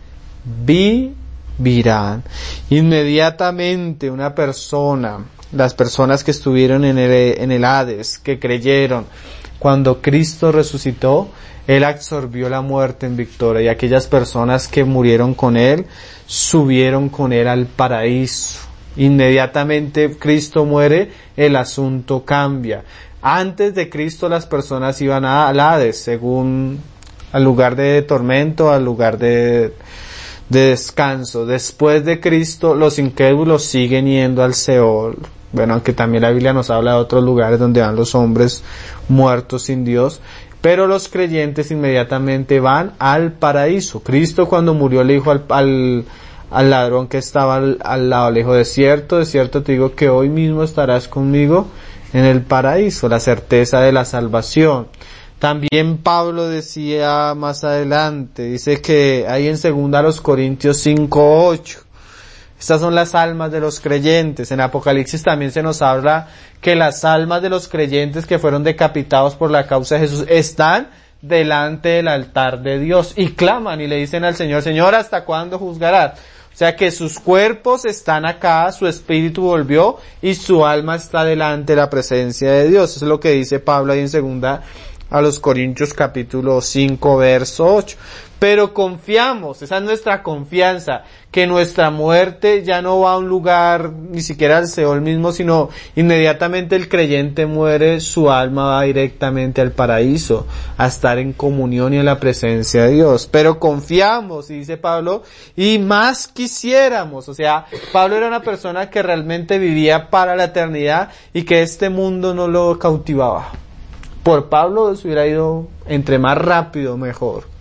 vivirán. Inmediatamente una persona, las personas que estuvieron en el, en el Hades, que creyeron, cuando Cristo resucitó, Él absorbió la muerte en victoria, y aquellas personas que murieron con Él, subieron con Él al paraíso. Inmediatamente Cristo muere, el asunto cambia. Antes de Cristo las personas iban a, al Hades, según al lugar de tormento, al lugar de, de descanso. Después de Cristo, los incrédulos siguen yendo al Seol. Bueno, aunque también la Biblia nos habla de otros lugares donde van los hombres muertos sin Dios, pero los creyentes inmediatamente van al paraíso. Cristo cuando murió le dijo al, al, al ladrón que estaba al, al lado, le dijo, de cierto, de cierto te digo que hoy mismo estarás conmigo en el paraíso, la certeza de la salvación. También Pablo decía más adelante, dice que ahí en segunda los Corintios cinco ocho, estas son las almas de los creyentes. En Apocalipsis también se nos habla que las almas de los creyentes que fueron decapitados por la causa de Jesús están delante del altar de Dios y claman y le dicen al Señor, Señor, ¿hasta cuándo juzgarás? O sea que sus cuerpos están acá, su espíritu volvió y su alma está delante de la presencia de Dios. Eso es lo que dice Pablo ahí en segunda a los Corintios capítulo cinco verso ocho. Pero confiamos, esa es nuestra confianza, que nuestra muerte ya no va a un lugar, ni siquiera al Seol mismo, sino inmediatamente el creyente muere, su alma va directamente al paraíso, a estar en comunión y en la presencia de Dios. Pero confiamos, y dice Pablo, y más quisiéramos, o sea, Pablo era una persona que realmente vivía para la eternidad y que este mundo no lo cautivaba. Por Pablo se hubiera ido entre más rápido mejor.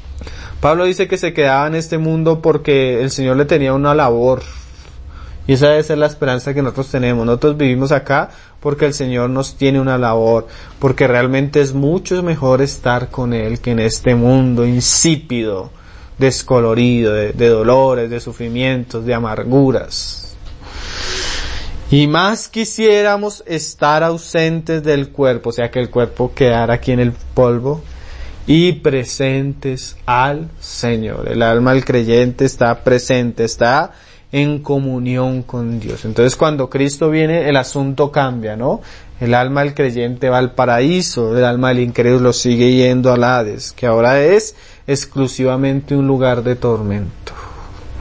Pablo dice que se quedaba en este mundo porque el Señor le tenía una labor. Y esa debe ser la esperanza que nosotros tenemos. Nosotros vivimos acá porque el Señor nos tiene una labor. Porque realmente es mucho mejor estar con Él que en este mundo insípido, descolorido, de, de dolores, de sufrimientos, de amarguras. Y más quisiéramos estar ausentes del cuerpo, o sea que el cuerpo quedara aquí en el polvo, y presentes al Señor. El alma del creyente está presente, está en comunión con Dios. Entonces cuando Cristo viene, el asunto cambia, ¿no? El alma del creyente va al paraíso, el alma del incrédulo sigue yendo al Hades, que ahora es exclusivamente un lugar de tormento.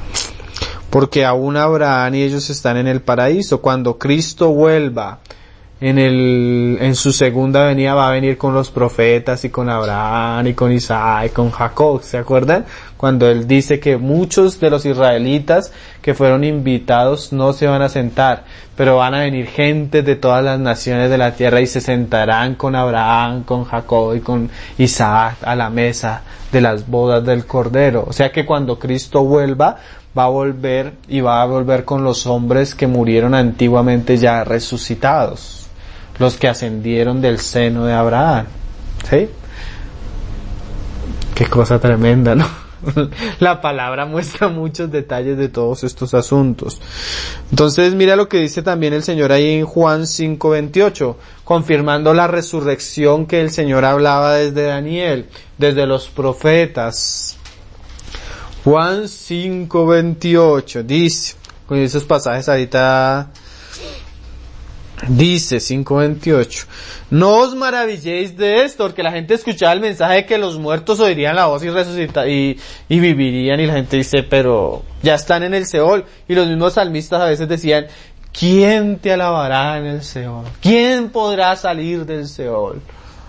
Porque aún Abraham y ellos están en el paraíso. Cuando Cristo vuelva en el, en su segunda venida va a venir con los profetas y con Abraham y con Isaac y con Jacob, ¿se acuerdan? Cuando él dice que muchos de los israelitas que fueron invitados no se van a sentar, pero van a venir gente de todas las naciones de la tierra y se sentarán con Abraham, con Jacob y con Isaac a la mesa de las bodas del Cordero. O sea que cuando Cristo vuelva, va a volver y va a volver con los hombres que murieron antiguamente ya resucitados, los que ascendieron del seno de Abraham. ¿Sí? Qué cosa tremenda, ¿no? La palabra muestra muchos detalles de todos estos asuntos. Entonces mira lo que dice también el Señor ahí en Juan cinco veintiocho, confirmando la resurrección que el Señor hablaba desde Daniel, desde los profetas. Juan cinco veintiocho dice, con esos pasajes ahorita dice cinco veintiocho, no os maravilléis de esto, porque la gente escuchaba el mensaje de que los muertos oirían la voz y resucita y, y vivirían, y la gente dice, pero ya están en el Seol, y los mismos salmistas a veces decían, ¿quién te alabará en el Seol? ¿Quién podrá salir del Seol?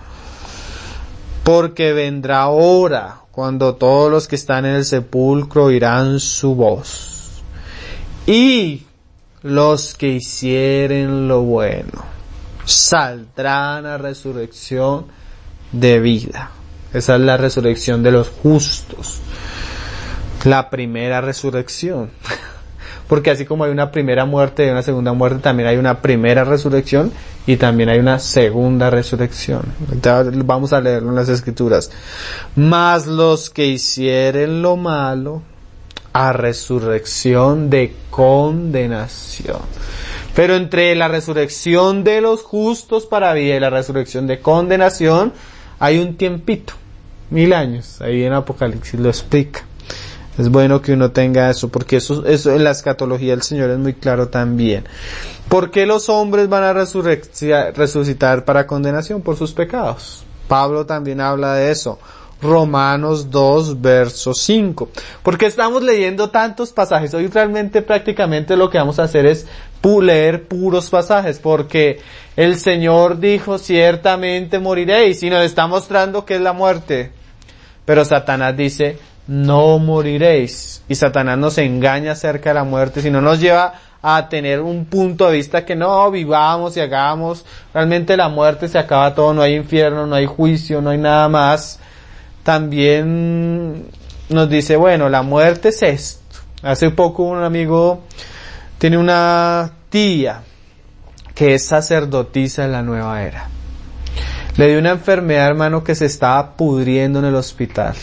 Porque vendrá hora cuando todos los que están en el sepulcro oirán su voz, y los que hicieren lo bueno saldrán a resurrección de vida. Esa es la resurrección de los justos, la primera resurrección. Porque así como hay una primera muerte y una segunda muerte, también hay una primera resurrección y también hay una segunda resurrección. Vamos a leerlo en las Escrituras. Mas los que hicieren lo malo, a resurrección de condenación. Pero entre la resurrección de los justos para vida y la resurrección de condenación hay un tiempito, mil años. Ahí en Apocalipsis lo explica. Es bueno que uno tenga eso, porque eso, eso en la escatología del Señor es muy claro también. ¿Por qué los hombres van a resucitar para condenación? Por sus pecados. Pablo también habla de eso. Romanos dos, verso cinco. Porque estamos leyendo tantos pasajes. Hoy realmente prácticamente lo que vamos a hacer es pu- leer puros pasajes, porque el Señor dijo, ciertamente moriréis, y nos está mostrando que es la muerte. Pero Satanás dice, no moriréis. Y Satanás nos engaña acerca de la muerte, sino nos lleva a tener un punto de vista que no, vivamos y hagamos. Realmente la muerte se acaba todo, no hay infierno, no hay juicio, no hay nada más. También nos dice, bueno, la muerte es esto. Hace poco un amigo tiene una tía que es sacerdotisa en la nueva era. Le dio una enfermedad, hermano, que se estaba pudriendo en el hospital.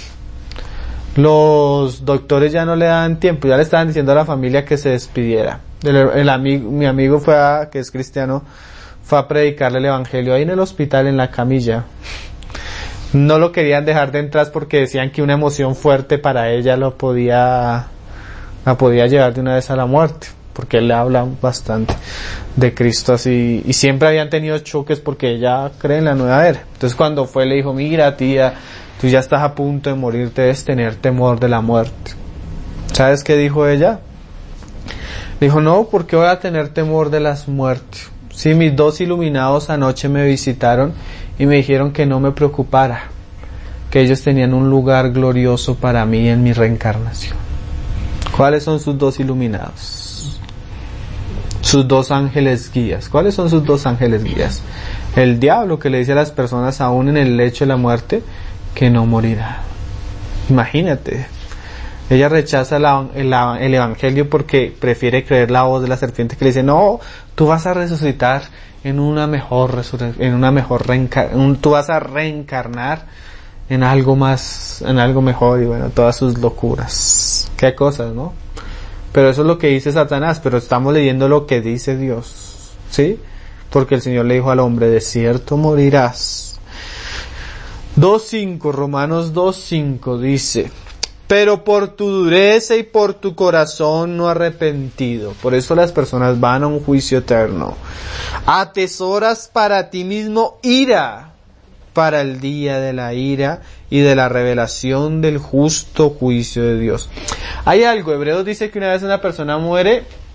Los doctores ya no le daban tiempo, ya le estaban diciendo a la familia que se despidiera. El, el amigo, mi amigo fue a, que es cristiano, fue a predicarle el evangelio ahí en el hospital, en la camilla. No lo querían dejar de entrar porque decían que una emoción fuerte para ella lo podía, la podía llevar de una vez a la muerte, porque él le habla bastante de Cristo así, y siempre habían tenido choques porque ella cree en la nueva era. Entonces cuando fue le dijo, mira tía, tú ya estás a punto de morir, debes tener temor de la muerte. ¿Sabes qué dijo ella? Dijo, no, ¿por qué voy a tener temor de las muertes? Sí, mis dos iluminados anoche me visitaron y me dijeron que no me preocupara, que ellos tenían un lugar glorioso para mí en mi reencarnación. ¿Cuáles son sus dos iluminados? Sus dos ángeles guías. ¿Cuáles son sus dos ángeles guías? El diablo, que le dice a las personas aún en el lecho de la muerte que no morirá. Imagínate. Ella rechaza la, el, el evangelio porque prefiere creer la voz de la serpiente que le dice, no, tú vas a resucitar en una mejor resurrección, en una mejor reencarnación, tú vas a reencarnar en algo más, en algo mejor, y bueno, todas sus locuras. Qué cosas, ¿no? Pero eso es lo que dice Satanás, pero estamos leyendo lo que dice Dios, ¿sí? Porque el Señor le dijo al hombre, de cierto morirás. dos cinco, Romanos dos cinco dice, pero por tu dureza y por tu corazón no arrepentido. Por eso las personas van a un juicio eterno. Atesoras para ti mismo ira, para el día de la ira y de la revelación del justo juicio de Dios. Hay algo, Hebreos dice que una vez una persona muere,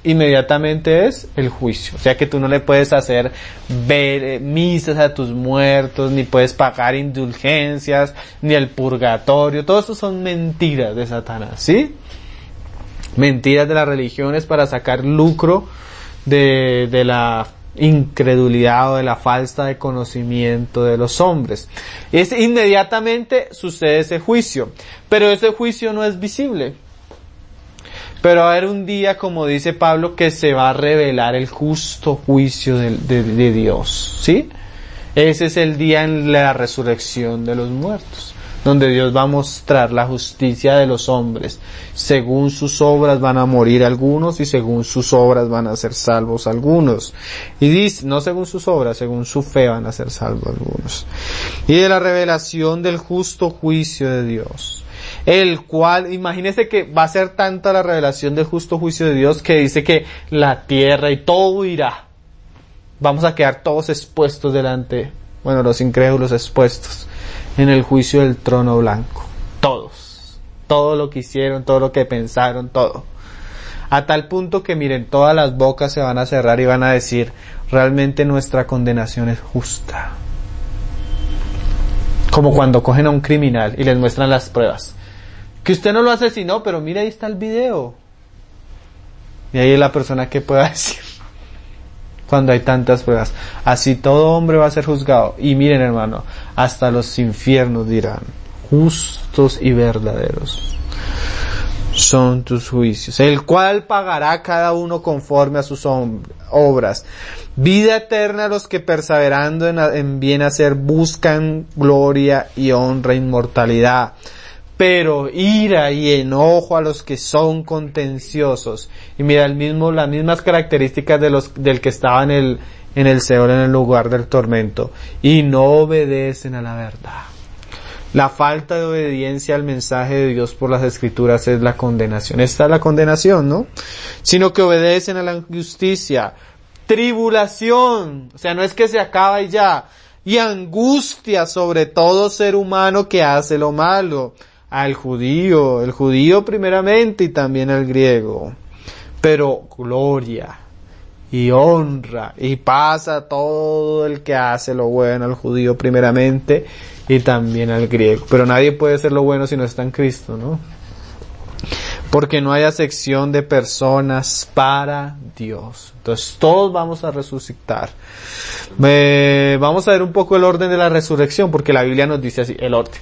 inmediatamente es el juicio. O sea que tú no le puedes hacer ver misas a tus muertos, ni puedes pagar indulgencias, ni el purgatorio. Todo eso son mentiras de Satanás, ¿sí? Mentiras de las religiones para sacar lucro de, de la incredulidad o de la falta de conocimiento de los hombres. Es inmediatamente sucede ese juicio, pero ese juicio no es visible. Pero va a haber un día, como dice Pablo, que se va a revelar el justo juicio de, de, de Dios, ¿sí? Ese es el día en la resurrección de los muertos, donde Dios va a mostrar la justicia de los hombres. Según sus obras van a morir algunos y según sus obras van a ser salvos algunos. Y dice, no según sus obras, según su fe van a ser salvos algunos. Y de la revelación del justo juicio de Dios, el cual, imagínese que va a ser tanta la revelación del justo juicio de Dios que dice que la tierra y todo irá. Vamos a quedar todos expuestos delante, bueno, los incrédulos expuestos en el juicio del trono blanco. Todos. Todo lo que hicieron, todo lo que pensaron, todo. A tal punto que miren, todas las bocas se van a cerrar y van a decir, realmente nuestra condenación es justa. Como cuando cogen a un criminal y les muestran las pruebas. Que usted no lo asesinó, pero mire, ahí está el video. Y ahí es la persona que pueda decir. Cuando hay tantas pruebas. Así todo hombre va a ser juzgado. Y miren, hermano, hasta los infiernos dirán, justos y verdaderos son tus juicios, el cual pagará cada uno conforme a sus obras. Vida eterna a los que perseverando en, en bien hacer buscan gloria y honra, inmortalidad. Pero ira y enojo a los que son contenciosos. Y mira, el mismo, las mismas características de los, del que estaba en el, en el Seol, en el lugar del tormento. Y no obedecen a la verdad. La falta de obediencia al mensaje de Dios por las Escrituras es la condenación. Esta es la condenación, ¿no? Sino que obedecen a la injusticia. Tribulación. O sea, no es que se acaba y ya. Y angustia sobre todo ser humano que hace lo malo. Al judío, el judío primeramente y también al griego. Pero gloria y honra y paz a todo el que hace lo bueno, al judío primeramente y también al griego. Pero nadie puede hacer lo bueno si no está en Cristo, ¿no? Porque no hay acepción de personas para Dios. Entonces todos vamos a resucitar. Eh, vamos a ver un poco el orden de la resurrección, porque la Biblia nos dice así, el orden.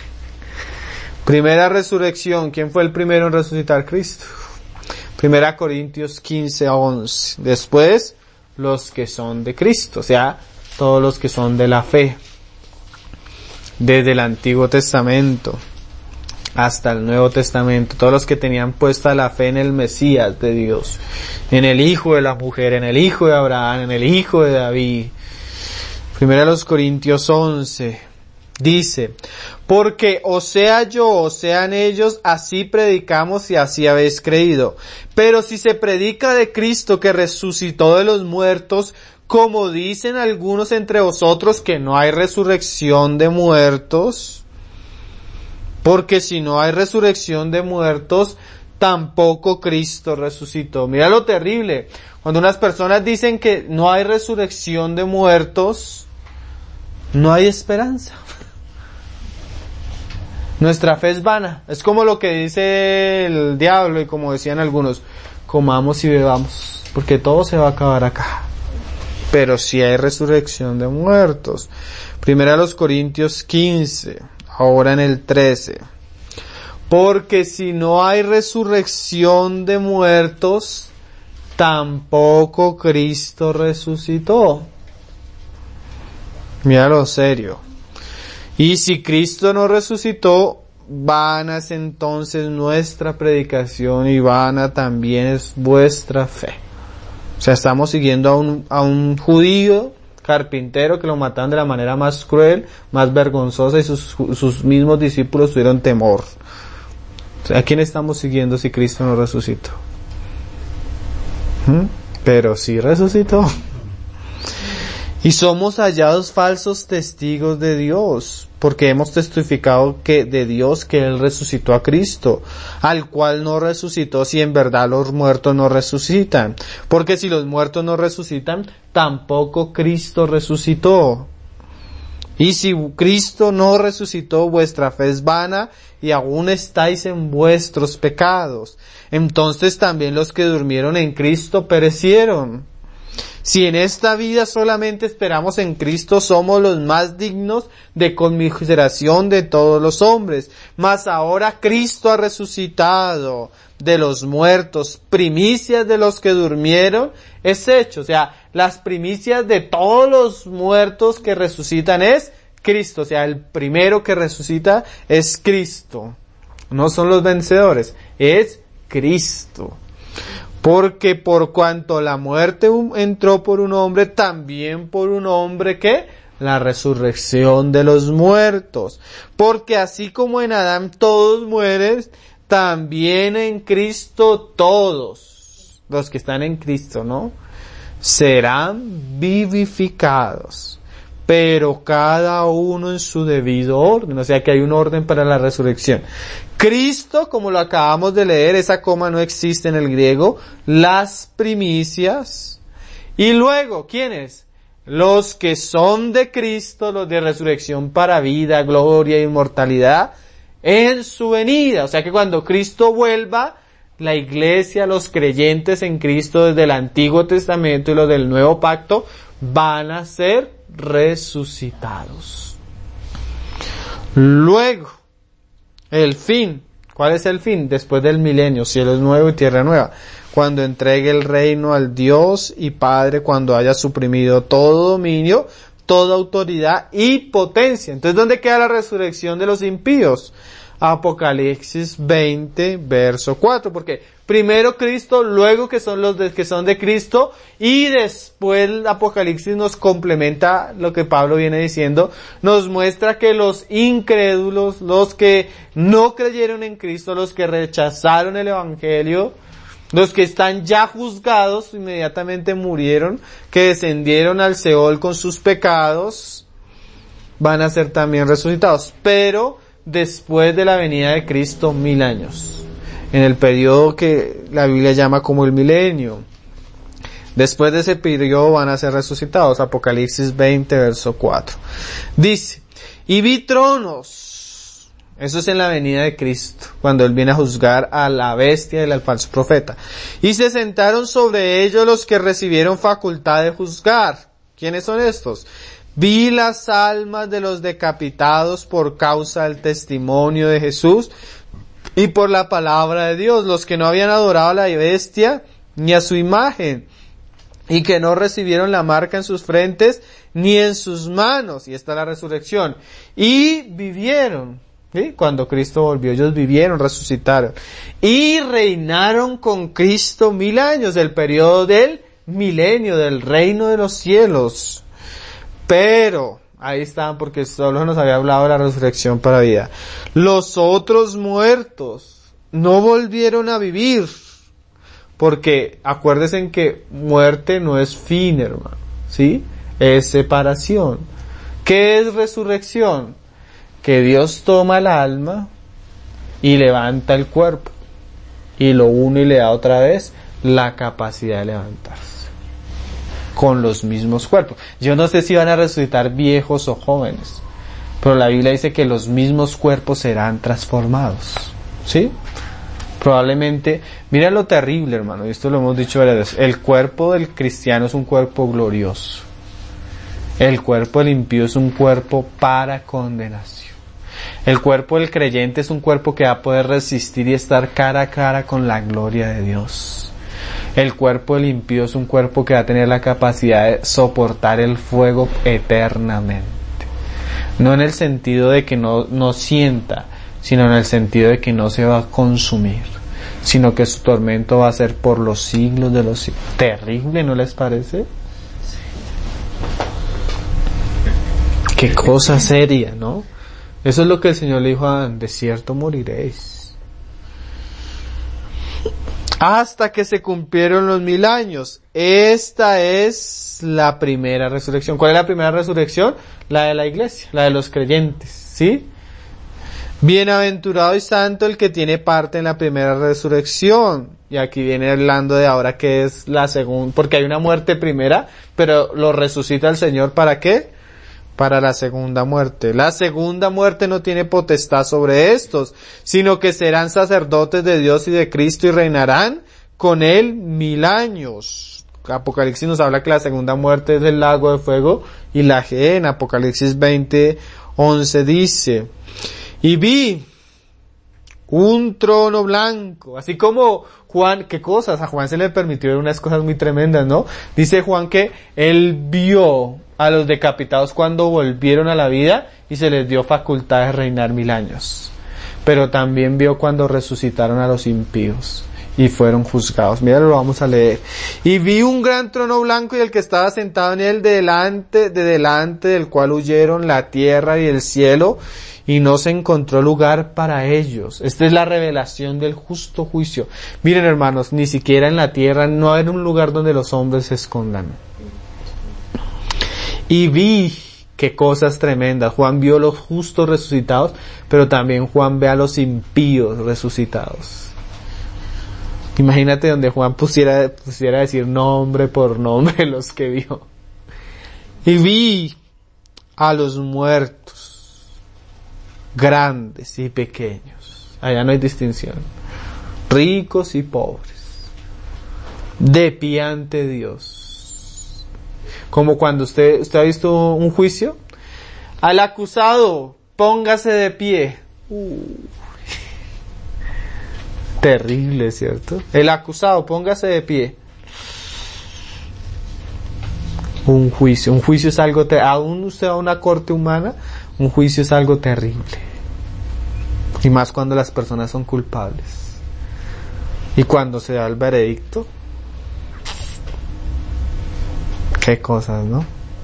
Primera resurrección, ¿quién fue el primero en resucitar? Cristo. Primera Corintios quince a once. Después, los que son de Cristo, o sea, todos los que son de la fe. Desde el Antiguo Testamento hasta el Nuevo Testamento, todos los que tenían puesta la fe en el Mesías de Dios, en el Hijo de la mujer, en el Hijo de Abraham, en el Hijo de David. Primera los Corintios once. Dice, porque o sea yo o sean ellos, así predicamos y así habéis creído. Pero si se predica de Cristo que resucitó de los muertos, como dicen algunos entre vosotros que no hay resurrección de muertos, porque si no hay resurrección de muertos, tampoco Cristo resucitó. Mira lo terrible. Cuando unas personas dicen que no hay resurrección de muertos, no hay esperanza. Nuestra fe es vana. Es como lo que dice el diablo y como decían algunos, comamos y bebamos, porque todo se va a acabar acá. Pero si hay resurrección de muertos. Primera los Corintios quince, ahora en el trece. Porque si no hay resurrección de muertos, tampoco Cristo resucitó. Mira lo serio. Y si Cristo no resucitó, vana es entonces nuestra predicación y vana también es vuestra fe. O sea, estamos siguiendo a un, a un judío carpintero que lo mataron de la manera más cruel, más vergonzosa, y sus, sus mismos discípulos tuvieron temor. O sea, ¿a quién estamos siguiendo si Cristo no resucitó? ¿Mm? Pero sí resucitó. Y somos hallados falsos testigos de Dios, porque hemos testificado que de Dios que Él resucitó a Cristo, al cual no resucitó si en verdad los muertos no resucitan. Porque si los muertos no resucitan, tampoco Cristo resucitó. Y si Cristo no resucitó, vuestra fe es vana y aún estáis en vuestros pecados. Entonces también los que durmieron en Cristo perecieron. Si en esta vida solamente esperamos en Cristo, somos los más dignos de conmiseración de todos los hombres. Mas ahora Cristo ha resucitado de los muertos, primicias de los que durmieron, es hecho. O sea, las primicias de todos los muertos que resucitan es Cristo. O sea, el primero que resucita es Cristo. No son los vencedores, es Cristo. Porque por cuanto la muerte entró por un hombre, también por un hombre, ¿qué? La resurrección de los muertos. Porque así como en Adán todos mueren, también en Cristo todos, los que están en Cristo, ¿no? Serán vivificados. Pero cada uno en su debido orden. O sea que hay un orden para la resurrección. Cristo, como lo acabamos de leer, esa coma no existe en el griego, las primicias. Y luego, ¿quiénes? Los que son de Cristo, los de resurrección para vida, gloria e inmortalidad, en su venida. O sea que cuando Cristo vuelva, la iglesia, los creyentes en Cristo desde el Antiguo Testamento y los del Nuevo Pacto, van a ser resucitados. Luego, el fin. ¿Cuál es el fin? Después del milenio, cielos nuevos y tierra nueva. Cuando entregue el reino al Dios y Padre, cuando haya suprimido todo dominio, toda autoridad y potencia. Entonces, ¿dónde queda la resurrección de los impíos? Apocalipsis veinte, verso cuatro, porque primero Cristo, luego que son los de, que son de Cristo, y después el Apocalipsis nos complementa lo que Pablo viene diciendo, nos muestra que los incrédulos, los que no creyeron en Cristo, los que rechazaron el Evangelio, los que están ya juzgados, inmediatamente murieron, que descendieron al Seol con sus pecados, van a ser también resucitados, pero después de la venida de Cristo, mil años. En el periodo que la Biblia llama como el milenio. Después de ese periodo van a ser resucitados. Apocalipsis veinte, verso cuatro. Dice, y vi tronos. Eso es en la venida de Cristo, cuando Él viene a juzgar a la bestia y al falso profeta. Y se sentaron sobre ellos los que recibieron facultad de juzgar. ¿Quiénes son estos? Vi las almas de los decapitados por causa del testimonio de Jesús y por la palabra de Dios, los que no habían adorado a la bestia ni a su imagen y que no recibieron la marca en sus frentes ni en sus manos. Y esta es la resurrección. Y vivieron, ¿sí? Cuando Cristo volvió, ellos vivieron, resucitaron y reinaron con Cristo mil años, el periodo del milenio, del reino de los cielos. Pero, ahí están, porque solo nos había hablado de la resurrección para vida. Los otros muertos no volvieron a vivir. Porque acuérdense en que muerte no es fin, hermano. ¿Sí? Es separación. ¿Qué es resurrección? Que Dios toma el alma y levanta el cuerpo. Y lo une y le da otra vez la capacidad de levantarse. Con los mismos cuerpos. Yo no sé si van a resucitar viejos o jóvenes, pero la Biblia dice que los mismos cuerpos serán transformados. ¿Sí? Probablemente, mira lo terrible, hermano, y esto lo hemos dicho varias veces, el cuerpo del cristiano es un cuerpo glorioso. El cuerpo del impío es un cuerpo para condenación. El cuerpo del creyente es un cuerpo que va a poder resistir y estar cara a cara con la gloria de Dios. El cuerpo del impío es un cuerpo que va a tener la capacidad de soportar el fuego eternamente. No en el sentido de que no, no sienta, sino en el sentido de que no se va a consumir, sino que su tormento va a ser por los siglos de los siglos. Terrible, ¿no les parece? Qué cosa seria, ¿no? Eso es lo que el Señor le dijo a Adán, de cierto moriréis. Hasta que se cumplieron los mil años. Esta es la primera resurrección. ¿Cuál es la primera resurrección? La de la iglesia, la de los creyentes, ¿sí? Bienaventurado y santo el que tiene parte en la primera resurrección. Y aquí viene hablando de ahora que es la segunda, porque hay una muerte primera, pero lo resucita el Señor, ¿para qué? Para la segunda muerte. La segunda muerte no tiene potestad sobre estos, sino que serán sacerdotes de Dios y de Cristo y reinarán con él mil años. Apocalipsis nos habla que la segunda muerte es el lago de fuego y la gehenna. Apocalipsis veinte once dice: y vi un trono blanco, así como Juan, ¿qué cosas? A Juan se le permitió ver unas cosas muy tremendas, ¿no? Dice Juan que él vio a los decapitados cuando volvieron a la vida y se les dio facultad de reinar mil años. Pero también vio cuando resucitaron a los impíos y fueron juzgados. Mira, lo vamos a leer. Y vi un gran trono blanco y el que estaba sentado en él, de delante, de delante del cual huyeron la tierra y el cielo, y no se encontró lugar para ellos. Esta es la revelación del justo juicio. Miren, hermanos, ni siquiera en la tierra no hay un lugar donde los hombres se escondan. Y vi qué cosas tremendas. Juan vio los justos resucitados, pero también Juan ve a los impíos resucitados. Imagínate donde Juan pusiera, pusiera a decir nombre por nombre los que vio. Y vi a los muertos, grandes y pequeños. Allá no hay distinción. Ricos y pobres. De pie ante Dios. Como cuando usted, usted ha visto un juicio. Al acusado, póngase de pie. Uh. Terrible, ¿cierto? El acusado, póngase de pie. Un juicio, un juicio es algo, te- aún usted va a una corte humana, un juicio es algo terrible. Y más cuando las personas son culpables. Y cuando se da el veredicto, qué cosas, ¿no?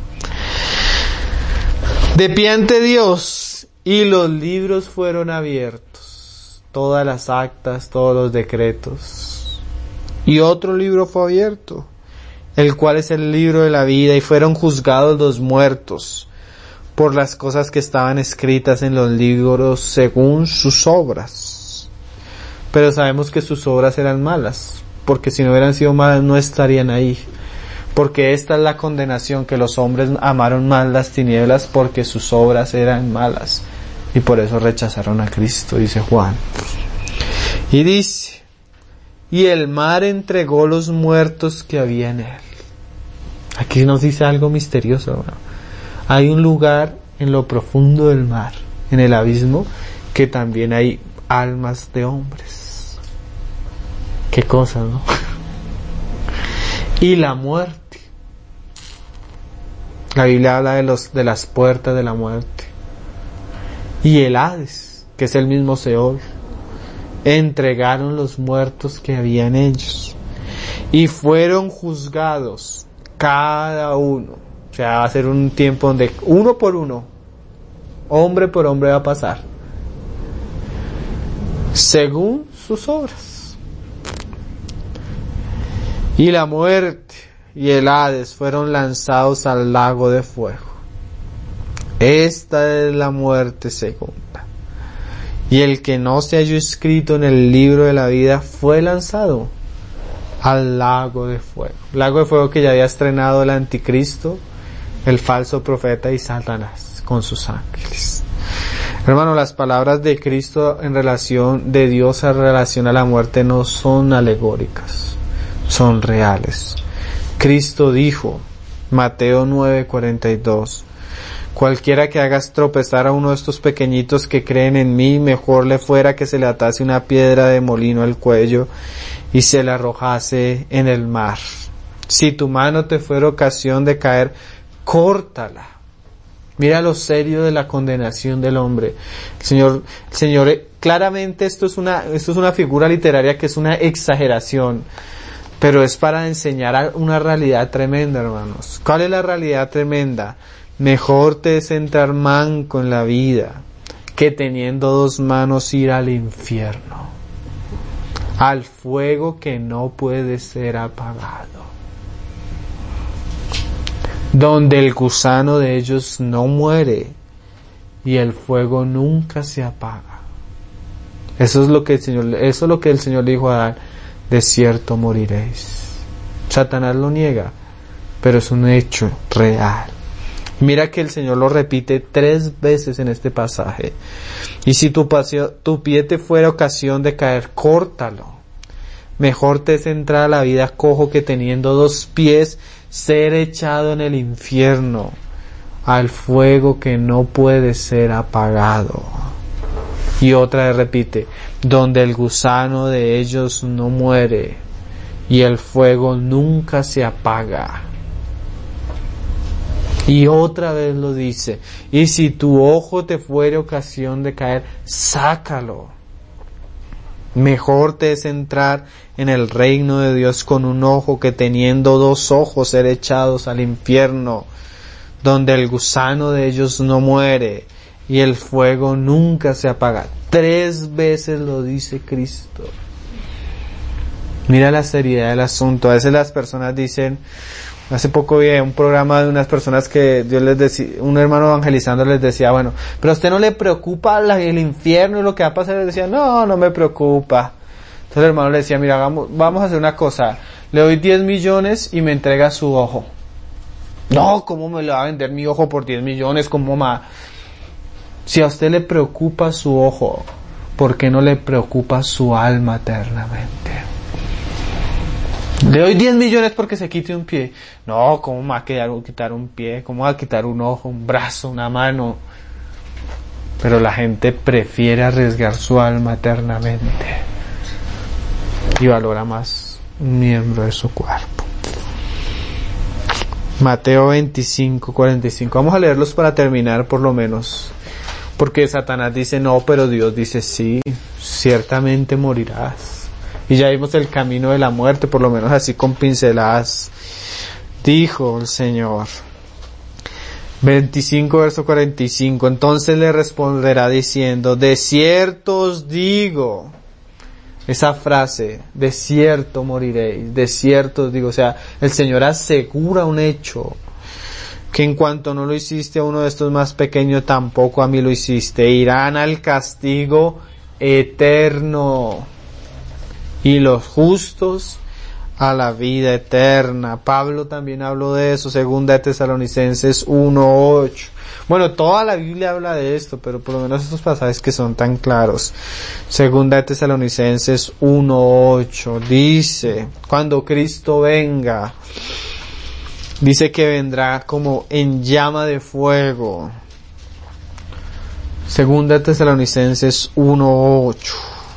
De pie ante Dios, y los libros fueron abiertos, todas las actas, todos los decretos. Y otro libro fue abierto, el cual es el libro de la vida, y fueron juzgados los muertos por las cosas que estaban escritas en los libros según sus obras. Pero sabemos que sus obras eran malas, porque si no hubieran sido malas no estarían ahí. Porque esta es la condenación, que los hombres amaron más las tinieblas porque sus obras eran malas, y por eso rechazaron a Cristo, dice Juan. Y dice: y el mar entregó los muertos que había en él. Aquí nos dice algo misterioso, hermano. Hay un lugar en lo profundo del mar, en el abismo, que también hay almas de hombres. Qué cosa, ¿no? Y la muerte. La Biblia habla de los, de las puertas de la muerte. Y el Hades, que es el mismo Seol, entregaron los muertos que había en ellos. Y fueron juzgados cada uno. O sea, va a ser un tiempo donde uno por uno, hombre por hombre, va a pasar según sus obras. Y la muerte y el Hades fueron lanzados al lago de fuego. Esta es la muerte segunda. Y el que no se halló escrito en el libro de la vida fue lanzado al lago de fuego. Lago de fuego que ya había estrenado el anticristo, el falso profeta y Satanás con sus ángeles. Hermano, las palabras de Cristo en relación, de Dios en relación a la muerte, no son alegóricas, son reales. Cristo dijo, Mateo nueve cuarenta y dos, cualquiera que hagas tropezar a uno de estos pequeñitos que creen en mí, mejor le fuera que se le atase una piedra de molino al cuello y se la arrojase en el mar. Si tu mano te fuera ocasión de caer, córtala. Mira lo serio de la condenación del hombre. El Señor, el Señor, claramente esto es una, esto es una figura literaria que es una exageración, pero es para enseñar una realidad tremenda, hermanos. ¿Cuál es la realidad tremenda? Mejor te es entrar manco en la vida que teniendo dos manos ir al infierno, al fuego que no puede ser apagado, donde el gusano de ellos no muere y el fuego nunca se apaga. Eso es lo que el Señor, eso es lo que el Señor le dijo a Adán: de cierto moriréis. Satanás lo niega, pero es un hecho real. Mira que el Señor lo repite tres veces en este pasaje. Y si tu, paseo, tu pie te fuera ocasión de caer, córtalo. Mejor te es entrar a la vida cojo que teniendo dos pies ser echado en el infierno, al fuego que no puede ser apagado. Y otra vez repite: donde el gusano de ellos no muere y el fuego nunca se apaga. Y otra vez lo dice: y si tu ojo te fuere ocasión de caer, sácalo. Mejor te es entrar en el reino de Dios con un ojo que teniendo dos ojos ser echados al infierno, donde el gusano de ellos no muere y el fuego nunca se apaga. Tres veces lo dice Cristo. Mira la seriedad del asunto. A veces las personas dicen, hace poco vi un programa de unas personas que Dios les decía, un hermano evangelizando les decía, bueno, pero a usted no le preocupa la, el infierno y lo que va a pasar. Les decía, no, no me preocupa. Entonces el hermano le decía, mira, vamos, vamos a hacer una cosa, le doy diez millones y me entrega su ojo. No, ¿cómo me lo va a vender mi ojo por diez millones? ¿Cómo más? Si a usted le preocupa su ojo, ¿por qué no le preocupa su alma eternamente? Le doy diez millones porque se quite un pie. No, ¿cómo me va a quedar, quitar un pie? ¿Cómo va a quitar un ojo, un brazo, una mano? Pero la gente prefiere arriesgar su alma eternamente y valora más un miembro de su cuerpo. Mateo veinticinco, cuarenta y cinco. Vamos a leerlos para terminar por lo menos. Porque Satanás dice no, pero Dios dice sí, ciertamente morirás. Y ya vimos el camino de la muerte, por lo menos así con pinceladas. Dijo el Señor. veinticinco, verso cuarenta y cinco. Entonces le responderá diciendo, de cierto os digo. Esa frase, de cierto moriréis, de cierto os digo. O sea, el Señor asegura un hecho. Que en cuanto no lo hiciste a uno de estos más pequeños, tampoco a mí lo hiciste. Irán al castigo eterno. Y los justos a la vida eterna. Pablo también habló de eso, segunda de Tesalonicenses uno ocho. Bueno, toda la Biblia habla de esto, pero por lo menos estos pasajes que son tan claros. Segunda de Tesalonicenses uno ocho dice, cuando Cristo venga, dice que vendrá como en llama de fuego. Segunda de Tesalonicenses uno ocho.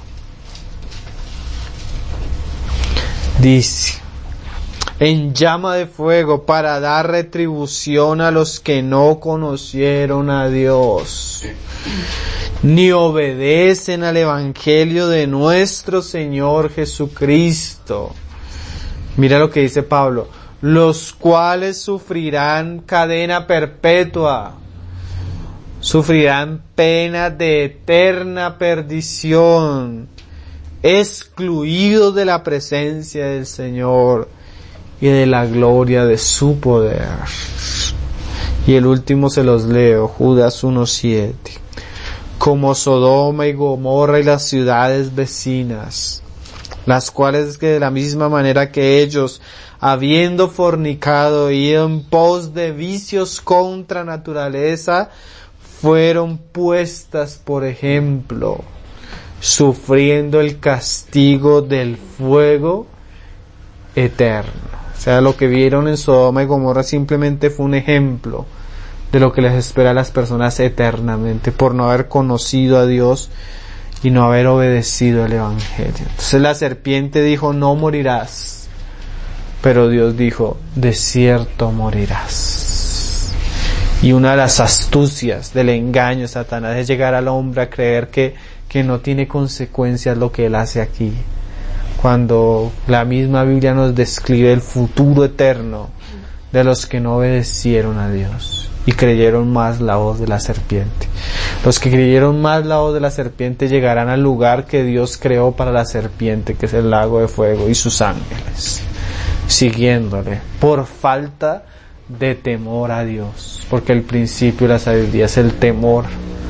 Dice, en llama de fuego para dar retribución a los que no conocieron a Dios, ni obedecen al Evangelio de nuestro Señor Jesucristo. Mira lo que dice Pablo, los cuales sufrirán cadena perpetua, sufrirán pena de eterna perdición, excluidos de la presencia del Señor y de la gloria de su poder. Y el último se los leo, Judas uno siete. Como Sodoma y Gomorra y las ciudades vecinas, las cuales que de la misma manera que ellos, habiendo fornicado y en pos de vicios contra naturaleza, fueron puestas por ejemplo, sufriendo el castigo del fuego eterno. O sea, lo que vieron en Sodoma y Gomorra simplemente fue un ejemplo de lo que les espera a las personas eternamente por no haber conocido a Dios y no haber obedecido el Evangelio. Entonces la serpiente dijo, no morirás, pero Dios dijo, de cierto morirás. Y una de las astucias del engaño de Satanás es llegar al hombre a creer que que no tiene consecuencias lo que él hace aquí, cuando la misma Biblia nos describe el futuro eterno de los que no obedecieron a Dios y creyeron más la voz de la serpiente. Los que creyeron más la voz de la serpiente llegarán al lugar que Dios creó para la serpiente, que es el lago de fuego, y sus ángeles, siguiéndole, por falta de temor a Dios, porque el principio de la sabiduría es el temor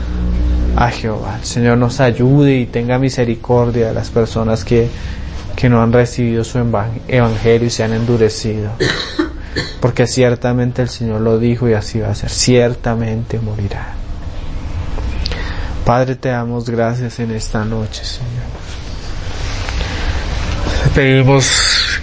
a Jehová. El Señor nos ayude y tenga misericordia de las personas que, que no han recibido su evangelio y se han endurecido. Porque ciertamente el Señor lo dijo y así va a ser. Ciertamente morirá. Padre, te damos gracias en esta noche, Señor. Te pedimos,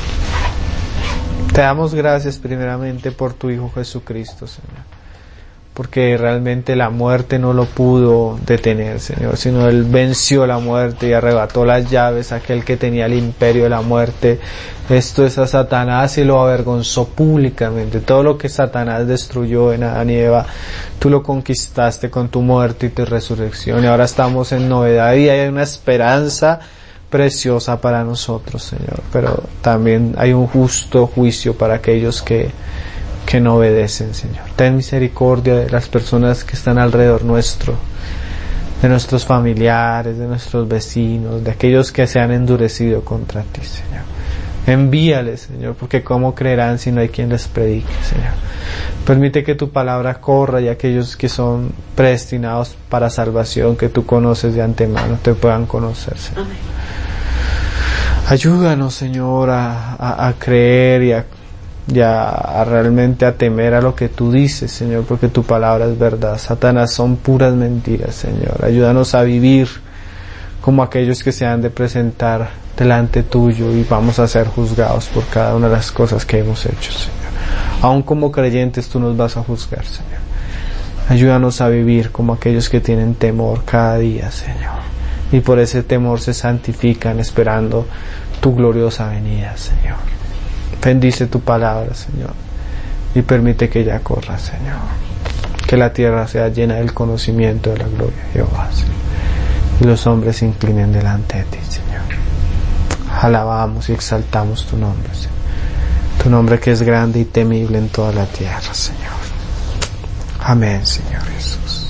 te damos gracias primeramente por tu Hijo Jesucristo, Señor. Porque realmente la muerte no lo pudo detener, Señor, sino Él venció la muerte y arrebató las llaves a aquel que tenía el imperio de la muerte. Esto es a Satanás y lo avergonzó públicamente. Todo lo que Satanás destruyó en Adán y Eva, tú lo conquistaste con tu muerte y tu resurrección. Y ahora estamos en novedad y hay una esperanza preciosa para nosotros, Señor. Pero también hay un justo juicio para aquellos que que no obedecen, Señor. Ten misericordia de las personas que están alrededor nuestro, de nuestros familiares, de nuestros vecinos, de aquellos que se han endurecido contra ti, Señor. Envíales, Señor, porque cómo creerán si no hay quien les predique, Señor. Permite que tu palabra corra y aquellos que son predestinados para salvación, que tú conoces de antemano, te puedan conocer, Señor. Amén. Ayúdanos, Señor, a, a, a creer y a y a, a realmente a temer a lo que tú dices, Señor, porque tu palabra es verdad. Satanás son puras mentiras, Señor. Ayúdanos a vivir como aquellos que se han de presentar delante tuyo y vamos a ser juzgados por cada una de las cosas que hemos hecho, Señor. Aún como creyentes tú nos vas a juzgar, Señor. Ayúdanos a vivir como aquellos que tienen temor cada día, Señor. Y por ese temor se santifican esperando tu gloriosa venida, Señor. Bendice tu palabra, Señor, y permite que ella corra, Señor. Que la tierra sea llena del conocimiento de la gloria de Jehová, Señor. Y los hombres se inclinen delante de ti, Señor. Alabamos y exaltamos tu nombre, Señor. Tu nombre que es grande y temible en toda la tierra, Señor. Amén, Señor Jesús.